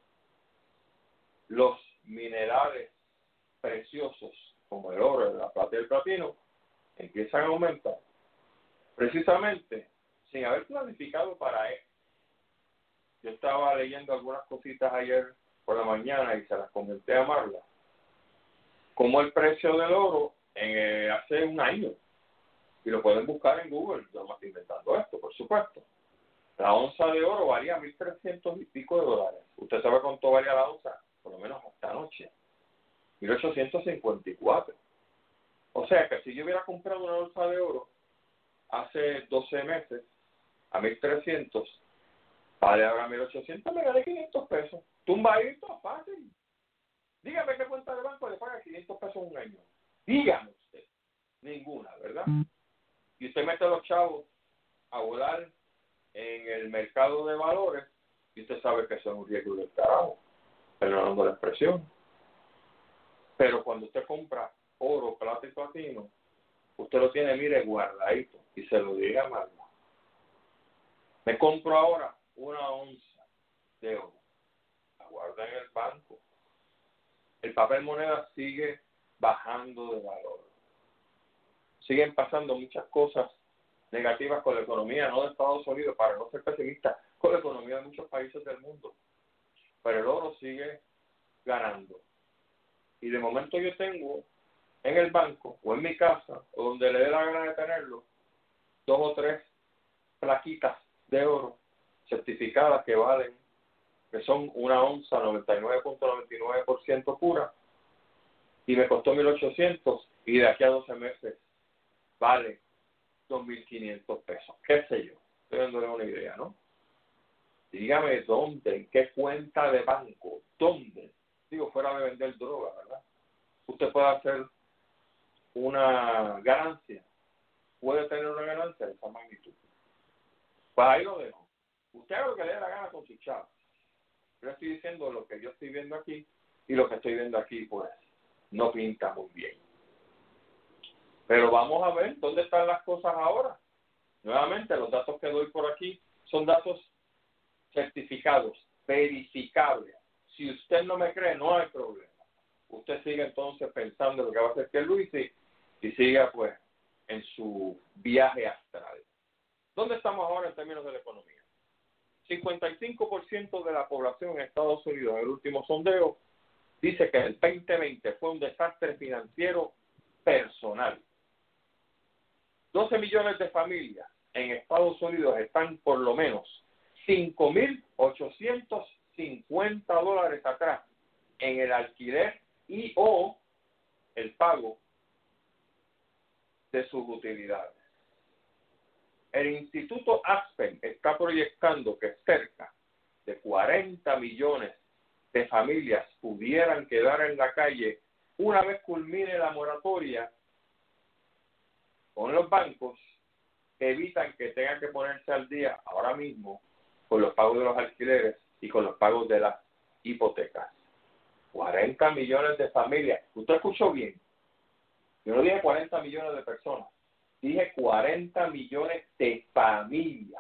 los minerales preciosos como el oro, la plata y el platino empiezan a aumentar. precisamente sin haber planificado para él. Yo estaba leyendo algunas cositas ayer por la mañana y se las comenté a Marla, como el precio del oro en, eh, hace un año, y lo pueden buscar en Google, yo no estoy inventando esto, por supuesto. La onza de oro valía mil trescientos y pico de dólares. ¿Usted sabe cuánto valía la onza? Por lo menos esta noche. mil ochocientos cincuenta y cuatro. O sea que si yo hubiera comprado una onza de oro hace doce meses a mil trescientos, vale ahora mil ochocientos, me gané quinientos pesos. Tumbadito, fácil. Dígame qué cuenta de banco le paga quinientos pesos un año. Dígame usted. Ninguna, ¿verdad? Y usted mete a los chavos a volar en el mercado de valores y usted sabe que eso es un riesgo del carajo, perdonando la expresión. Pero cuando usted compra oro, plata y platino, usted lo tiene, mire, guardadito, y se lo diga mal. Me compro ahora una onza de oro, la guarda en el banco. El papel moneda sigue bajando de valor. Siguen pasando muchas cosas negativas con la economía, no de Estados Unidos, para no ser pesimista, con la economía de muchos países del mundo. Pero el oro sigue ganando. Y de momento yo tengo en el banco o en mi casa, o donde le dé la gana de tenerlo, dos o tres plaquitas de oro certificadas que valen, que son una onza noventa y nueve punto noventa y nueve por ciento pura, y me costó mil ochocientos, y de aquí a doce meses vale dos mil quinientos pesos, qué sé yo, estoy dándole una idea, ¿no? Dígame dónde, en qué cuenta de banco, dónde, digo, fuera de vender droga, ¿verdad? Usted puede hacer una ganancia, puede tener una ganancia de esa magnitud. Pues ahí lo dejo. Usted haga lo que le dé la gana con su chavo. Yo estoy diciendo lo que yo estoy viendo aquí, y lo que estoy viendo aquí, pues, no pinta muy bien. Pero vamos a ver dónde están las cosas ahora. Nuevamente, los datos que doy por aquí son datos certificados, verificables. Si usted no me cree, no hay problema. Usted sigue entonces pensando en lo que va a hacer que Luis y, y siga pues en su viaje astral. ¿Dónde estamos ahora en términos de la economía? cincuenta y cinco por ciento de la población en Estados Unidos, en el último sondeo, dice que el veinte veinte fue un desastre financiero personal. doce millones de familias en Estados Unidos están por lo menos cinco mil ochocientos cincuenta dólares atrás en el alquiler y o el pago de sus utilidades. El Instituto Aspen está proyectando que cerca de cuarenta millones de familias pudieran quedar en la calle una vez culmine la moratoria con los bancos que evitan que tengan que ponerse al día ahora mismo con los pagos de los alquileres y con los pagos de las hipotecas. cuarenta millones de familias. ¿Usted escuchó bien? Yo no dije cuarenta millones de personas. Dije cuarenta millones de familias.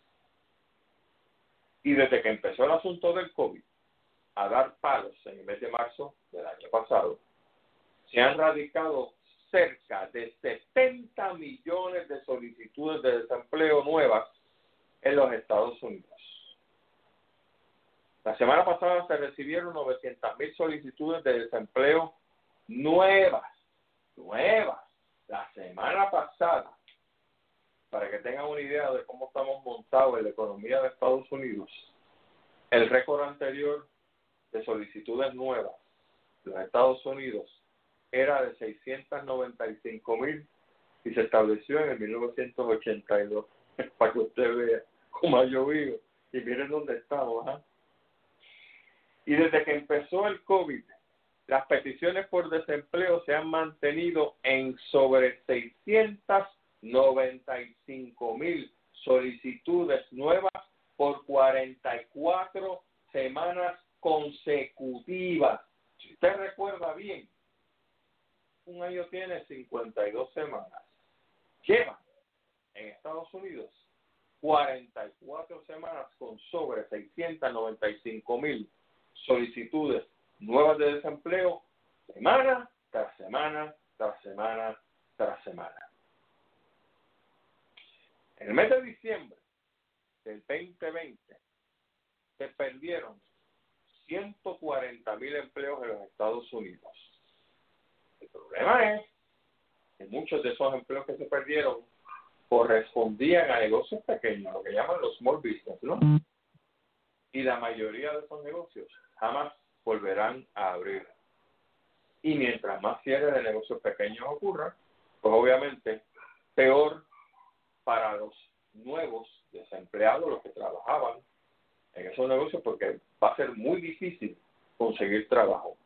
Y desde que empezó el asunto del COVID a dar palos en el mes de marzo del año pasado, se han radicado cerca de setenta millones de solicitudes de desempleo nuevas en los Estados Unidos. La semana pasada se recibieron novecientas mil solicitudes de desempleo nuevas, nuevas. La semana pasada, para que tengan una idea de cómo estamos montados en la economía de Estados Unidos, el récord anterior de solicitudes nuevas de los Estados Unidos era de seiscientas noventa y cinco mil y se estableció en el mil novecientos ochenta y dos, para que usted vea cómo ha llovido y miren dónde estamos. ¿eh? Y desde que empezó el COVID, las peticiones por desempleo se han mantenido en sobre seiscientas noventa y cinco mil solicitudes nuevas por cuarenta y cuatro semanas consecutivas. Si usted recuerda bien, un año tiene cincuenta y dos semanas. Lleva en Estados Unidos cuarenta y cuatro semanas con sobre seiscientas noventa y cinco mil solicitudes nuevas de desempleo, semana tras semana, tras semana, tras semana. En el mes de diciembre del veinte veinte se perdieron ciento cuarenta mil empleos en los Estados Unidos. El problema es que muchos de esos empleos que se perdieron correspondían a negocios pequeños, lo que llaman los small business, ¿no? Y la mayoría de esos negocios jamás volverán a abrir. Y mientras más cierres de negocios pequeños ocurran, pues obviamente peor para los nuevos desempleados, los que trabajaban en esos negocios, porque va a ser muy difícil conseguir trabajo.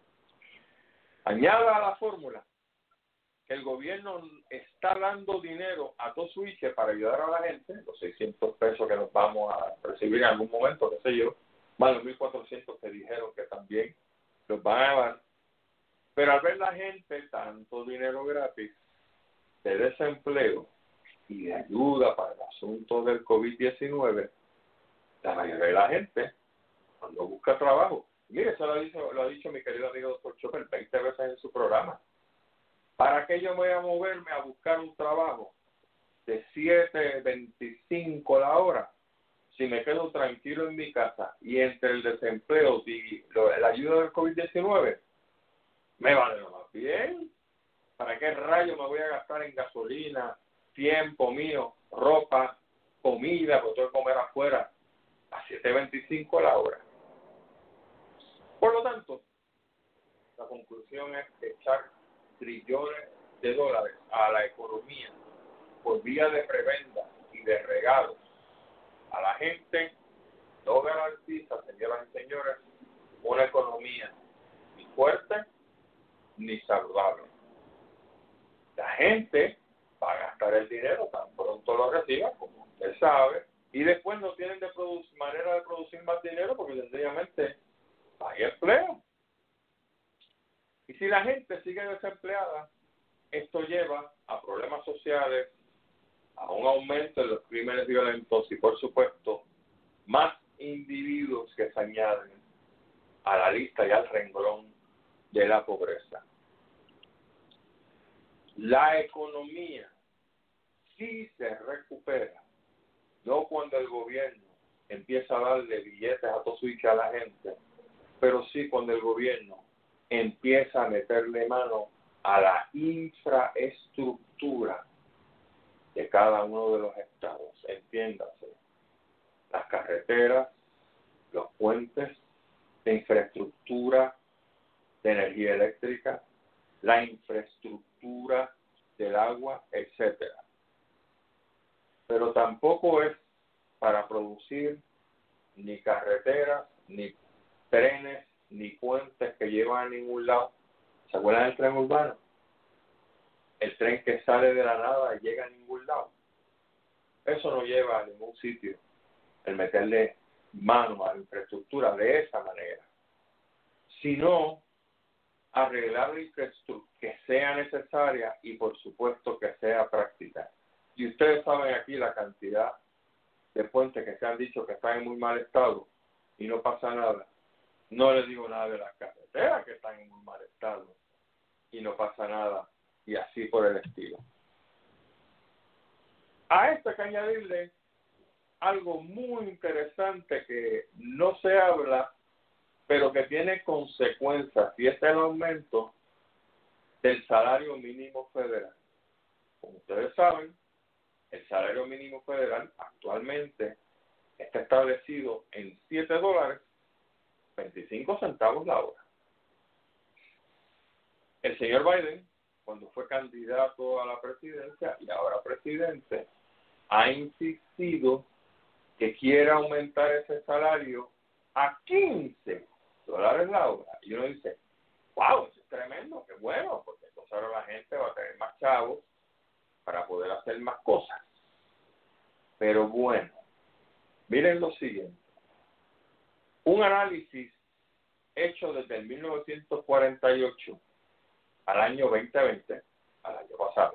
Añada a la fórmula que el gobierno está dando dinero a todo switch para ayudar a la gente, los seiscientos pesos que nos vamos a recibir en algún momento, qué sé yo, más los mil cuatrocientos que dijeron que también los van a dar. Pero al ver la gente tanto dinero gratis de desempleo y de ayuda para el asunto del COVID diecinueve, la mayoría de la gente, cuando busca trabajo, mire, eso lo ha dicho, lo ha dicho mi querido amigo doctor Chopper veinte veces en su programa. ¿Para qué yo voy a moverme a buscar un trabajo de siete veinticinco la hora si me quedo tranquilo en mi casa y entre el desempleo y lo, la ayuda del COVID diecinueve me vale lo más bien? ¿Para qué rayo me voy a gastar en gasolina, tiempo mío, ropa, comida, porque tengo que comer afuera a siete veinticinco la hora? Por lo tanto, la conclusión es echar trillones de dólares a la economía por vía de prebendas y de regalos a la gente no garantiza, señoras y señores, una economía ni fuerte ni saludable. La gente va a gastar el dinero tan pronto lo reciba, como usted sabe, y después no tienen de producir, manera de producir más dinero porque sencillamente hay empleo. Y si la gente sigue desempleada, esto lleva a problemas sociales, a un aumento de los crímenes violentos y, por supuesto, más individuos que se añaden a la lista y al renglón de la pobreza. La economía sí se recupera, no cuando el gobierno empieza a darle billetes a todo switch a la gente, pero sí cuando el gobierno empieza a meterle mano a la infraestructura de cada uno de los estados. Entiéndase, las carreteras, los puentes, la infraestructura de energía eléctrica, la infraestructura del agua, etcétera. Pero tampoco es para producir ni carreteras, ni trenes, ni puentes que llevan a ningún lado. ¿Se acuerdan del tren urbano? El tren que sale de la nada y llega a ningún lado. Eso no lleva a ningún sitio el meterle mano a la infraestructura de esa manera, sino arreglar la infraestructura que sea necesaria y por supuesto que sea práctica. Y ustedes saben aquí la cantidad de puentes que se han dicho que están en muy mal estado y no pasa nada. No les digo nada de las carreteras que están en muy mal estado y no pasa nada, y así por el estilo. A esto hay que añadirle algo muy interesante que no se habla, pero que tiene consecuencias, y es el aumento del salario mínimo federal. Como ustedes saben, el salario mínimo federal actualmente está establecido en siete dólares veinticinco centavos la hora. El señor Biden, cuando fue candidato a la presidencia y ahora presidente, ha insistido que quiere aumentar ese salario a quince dólares la hora. Y uno dice, wow, eso es tremendo, qué bueno, porque entonces ahora la gente va a tener más chavos para poder hacer más cosas. Pero bueno, miren lo siguiente. Un análisis hecho desde el mil novecientos cuarenta y ocho al año veinte veinte, al año pasado,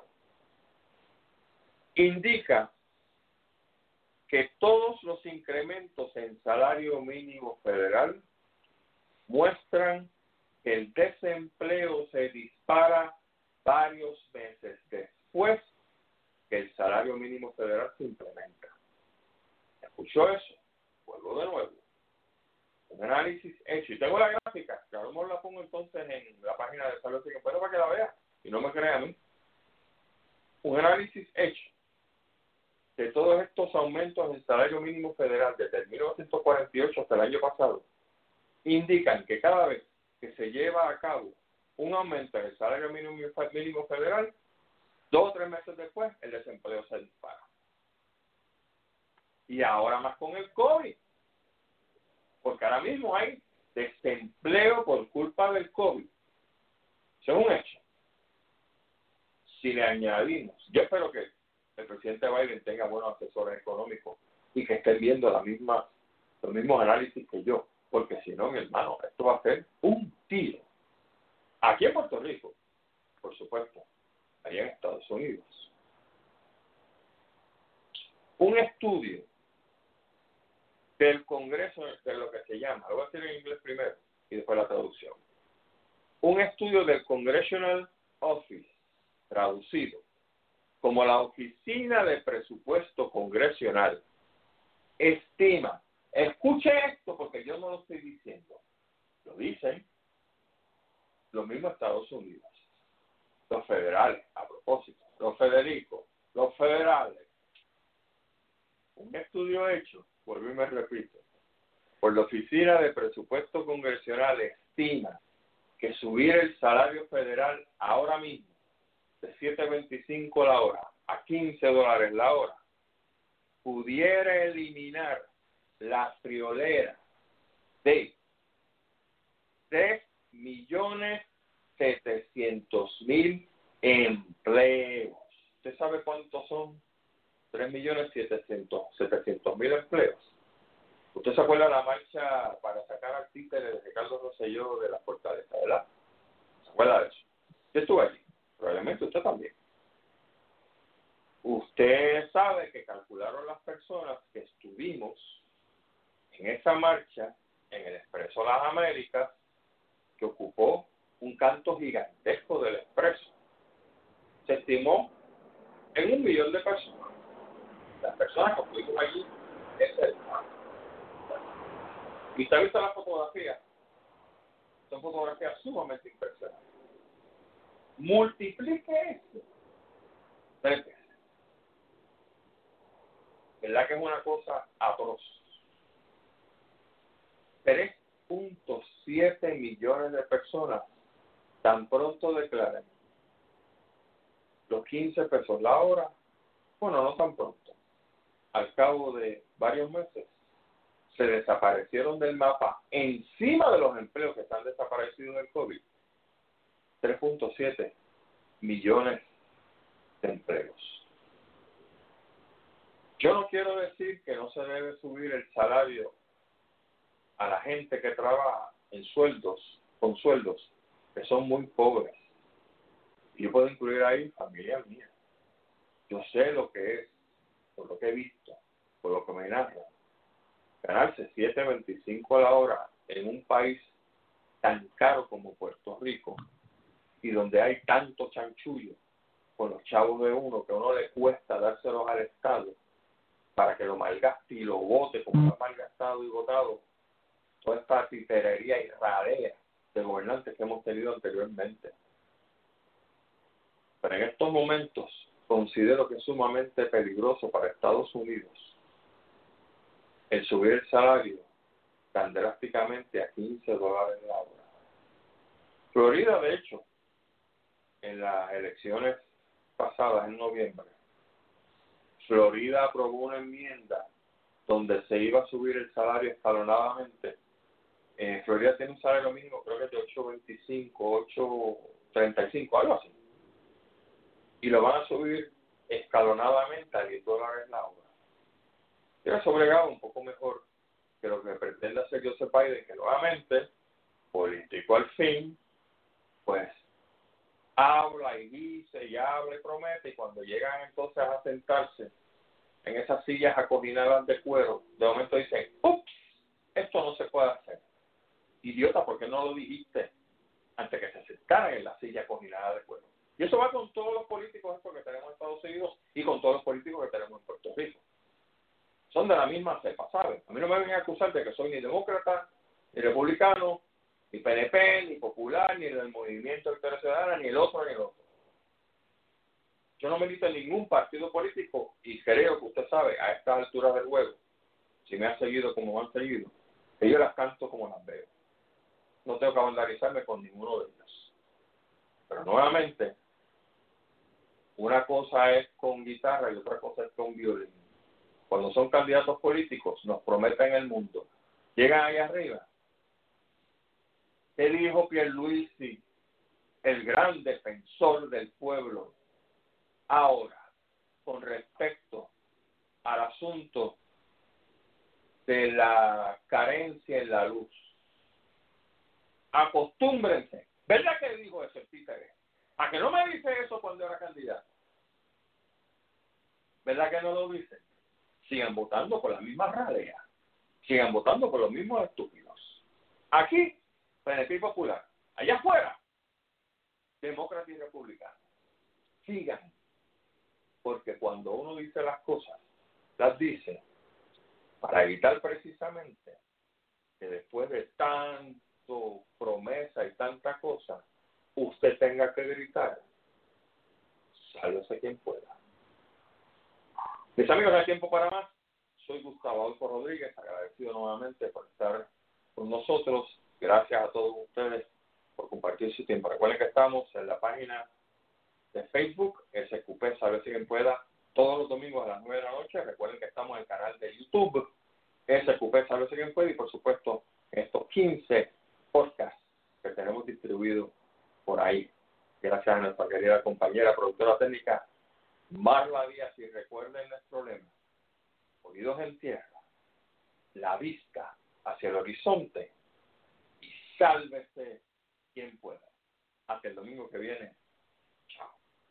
indica que todos los incrementos en salario mínimo federal muestran que el desempleo se dispara varios meses después que el salario mínimo federal se implementa. ¿Escuchó eso? Vuelvo de nuevo. Un análisis hecho. Y tengo la gráfica, que a lo mejor la pongo entonces en la página de Salud que puedo para que la vea y no me crea a mí. Un análisis hecho de todos estos aumentos en salario mínimo federal desde mil novecientos cuarenta y ocho hasta el año pasado indican que cada vez que se lleva a cabo un aumento en el salario mínimo, mínimo federal, dos o tres meses después el desempleo se dispara. Y ahora más con el COVID, porque ahora mismo hay desempleo por culpa del COVID. Eso es un hecho. Si le añadimos, yo espero que el presidente Biden tenga buenos asesores económicos y que estén viendo la misma, los mismos análisis que yo, porque si no, mi hermano, esto va a ser un tiro. Aquí en Puerto Rico, por supuesto, allá en Estados Unidos. Un estudio del Congreso, de lo que se llama, lo voy a decir en inglés primero y después la traducción. Un estudio del Congressional Office, traducido como la Oficina de Presupuesto Congresional, estima, escuche esto porque yo no lo estoy diciendo, lo dicen los mismos Estados Unidos, los federales, a propósito, los Federicos, los federales. Un estudio hecho, vuelvo y me repito, por la Oficina de Presupuesto Congresional estima que subir el salario federal ahora mismo de siete veinticinco la hora a quince dólares la hora pudiera eliminar la friolera de tres millones setecientos mil empleos. ¿Usted sabe cuántos son? tres millones setecientos mil empleos. ¿Usted se acuerda de la marcha para sacar al títere de Ricardo Rosselló de la fortaleza, verdad? ¿Se acuerda de eso? Yo estuve allí. Probablemente usted también. Usted sabe que calcularon las personas que estuvimos en esa marcha en el Expreso Las Américas, que ocupó un canto gigantesco del Expreso. Se estimó en un millón de personas. Las personas que estuvimos allí ese día. ¿Y usted ha visto las fotografías? Son fotografías sumamente impresionantes. Multiplique eso tres veces. ¿Verdad que es una cosa atroz? tres punto siete millones de personas tan pronto declaran los quince pesos la hora, bueno, no tan pronto, al cabo de varios meses, se desaparecieron del mapa encima de los empleos que están desaparecidos del COVID. tres punto siete millones de empleos. Yo no quiero decir que no se debe subir el salario a la gente que trabaja en sueldos, con sueldos que son muy pobres. Y yo puedo incluir ahí familia mía. Yo sé lo que es, por lo que he visto, por lo que me narran, ganarse siete veinticinco a la hora en un país tan caro como Puerto Rico y donde hay tanto chanchullo con los chavos de uno que a uno le cuesta dárselos al Estado para que lo malgaste y lo bote como lo ha malgastado y votado toda esta titerería y radera de gobernantes que hemos tenido anteriormente. Pero en estos momentos considero que es sumamente peligroso para Estados Unidos el subir el salario tan drásticamente a quince dólares la hora. Florida, de hecho, en las elecciones pasadas en noviembre, Florida aprobó una enmienda donde se iba a subir el salario escalonadamente. Eh, Florida tiene un salario mínimo, creo que es de ocho veinticinco, ocho treinta y cinco, algo así. Y lo van a subir escalonadamente a diez dólares la hora. Yo eso bregaba un poco mejor que lo que pretende hacer Joseph Biden, que nuevamente, político al fin, pues habla y dice y habla y promete, y cuando llegan entonces a sentarse en esas sillas acoginadas de cuero, de momento dicen, ups, esto no se puede hacer. Idiota, ¿por qué no lo dijiste antes que se sentaran en la silla acojinada de cuero? Y eso va con todos los políticos que tenemos en Estados Unidos y con todos los políticos que tenemos en Puerto Rico. Son de la misma cepa, ¿sabes? A mí no me vengan a acusar de que soy ni demócrata, ni republicano, ni P N P, ni popular, ni del movimiento de Victoria Ciudadana, ni el otro, ni el otro. Yo no milito en ningún partido político y creo que usted sabe, a estas alturas del juego, si me ha seguido como me han seguido, que yo las canto como las veo. No tengo que abandarizarme con ninguno de ellos. Pero nuevamente, una cosa es con guitarra y otra cosa es con violín. Cuando son candidatos políticos, nos prometen el mundo. Llegan ahí arriba. ¿Qué dijo Pierluisi, el gran defensor del pueblo, ahora, con respecto al asunto de la carencia en la luz? Acostúmbrense. ¿Verdad que dijo eso el títere? ¿A que no me dice eso cuando era candidato? ¿Verdad que no lo dice? Sigan votando por la misma ralea. Sigan votando por los mismos estúpidos. Aquí, P N P Popular. Allá afuera, demócrata y republicano. Sigan. Porque cuando uno dice las cosas, las dice para evitar precisamente que después de tanto promesa y tanta cosa, usted tenga que gritar, sálvese quien pueda. Mis amigos, no hay tiempo para más. Soy Gustavo Adolfo Rodríguez, agradecido nuevamente por estar con nosotros. Gracias a todos ustedes por compartir su tiempo. Recuerden que estamos en la página de Facebook, S Q P, Sálvese quien pueda, todos los domingos a las nueve de la noche. Recuerden que estamos en el canal de YouTube, S Q P, Sálvese quien pueda, y por supuesto en estos quince podcasts que tenemos distribuidos por ahí. Gracias a nuestra querida compañera productora técnica, Marla Díaz, y recuerden nuestro lema: oídos en tierra, la vista hacia el horizonte y sálvese quien pueda. Hasta el domingo que viene. Chao.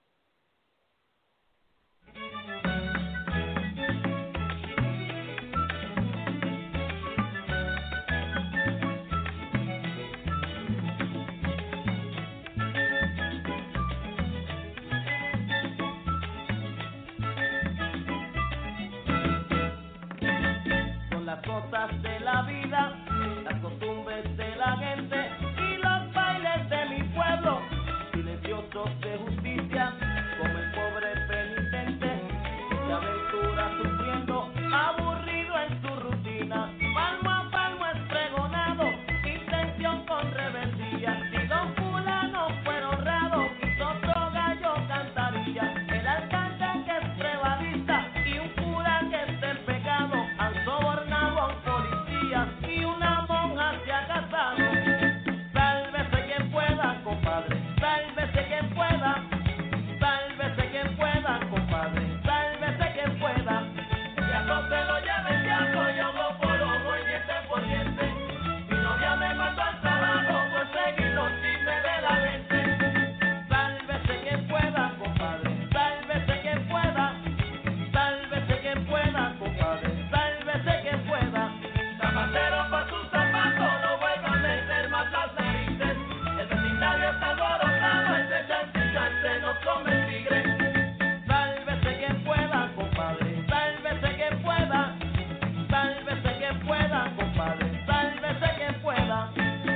Las cosas de la vida, las costumbres de la gente y los bailes de mi pueblo, silenciosos de justicia, como el pobre penitente que se aventura sufriendo, aburrido en su rutina, palmo a palmo es pregonado, intención con rebeldía. Si don fulano fuera honrado, quizá otro gallo cantaría. El alcalde que es prevadista y un cura que es del pecado han sobornado y una monja se ha casado. Sálvese quien pueda, compadre, sálvese quien pueda, sálvese quien pueda, compadre, sálvese quien pueda. Ya no se lo lleve el diablo, yo ojo por ojo y diente por diente. Mi novia me mandó al trabajo por seguir los chismes de la gente. Sálvese quien pueda, compadre, sálvese quien pueda, sálvese quien pueda, compadre, sálvese quien pueda. Zapatero por sus zapatos, no vuelva a meter más las narices. El vecindario está alborotado, ese chanchichanche nos come el tigre. Sálvese quien pueda, compadre, sálvese quien pueda, sálvese quien pueda, compadre, sálvese quien pueda.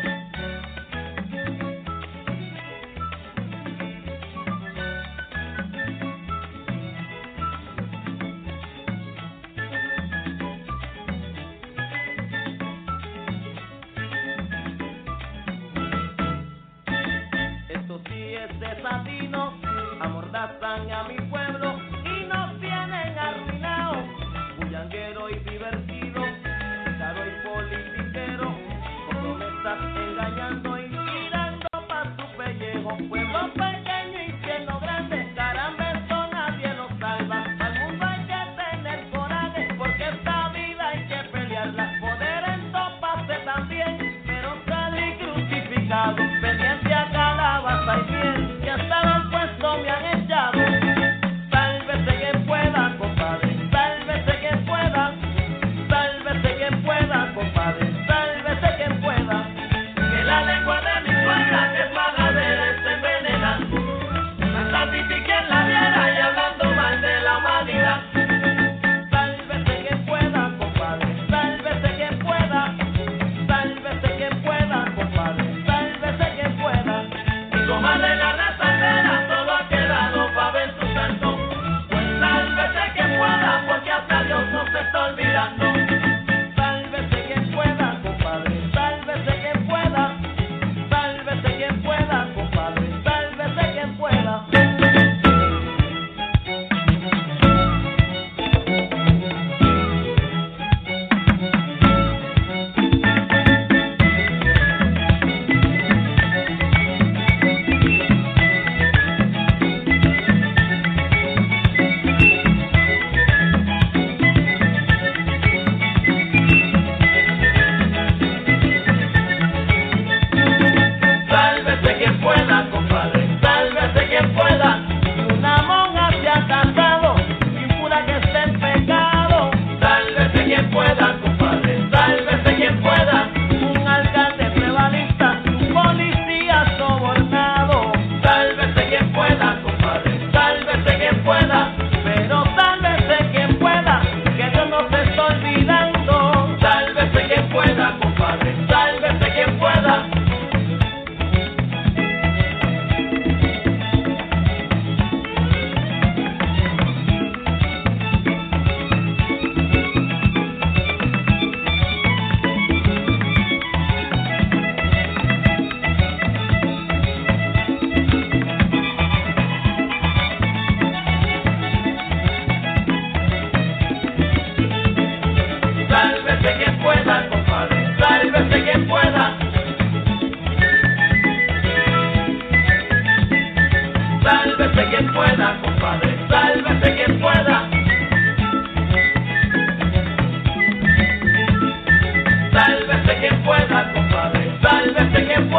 Desatino, amordazan a mi pueblo y nos tienen arruinados. Bullanguero y divertido, caro y politiquero, con promesas engañando y tirando pa' su pellejo. Pueblo pequeño y cielo grande, caramba, eso nadie lo salva. Al mundo hay que tener coraje, porque esta vida hay que pelearla. Poder entoparse también, pero salí crucificado, pendiente a calabaza y miel. Ya estaba el puesto, me han echado. Sálvese quien pueda, compadre, sálvese quien pueda, sálvese quien pueda, compadre, sálvese quien pueda. Sálvese quien pueda, compadre, sálvese quien pueda. Si una monja se ha casado, impura que esté en pecado. Sálvese quien pueda, compadre, sálvese quien pueda. Un alcalde prevalista, un policía sobornado. Sálvese quien pueda, compadre, sálvese quien pueda. Pero sálvese quien pueda, que Dios no se está olvidando. Sálvese quien pueda, compadre, sálvese quien pueda. Sálvese quien pueda, compadre, sálvese quien pueda. Sálvese quien pueda, compadre, sálvese quien pueda. Sálvese quien pueda, compadre, sálvese quien pueda.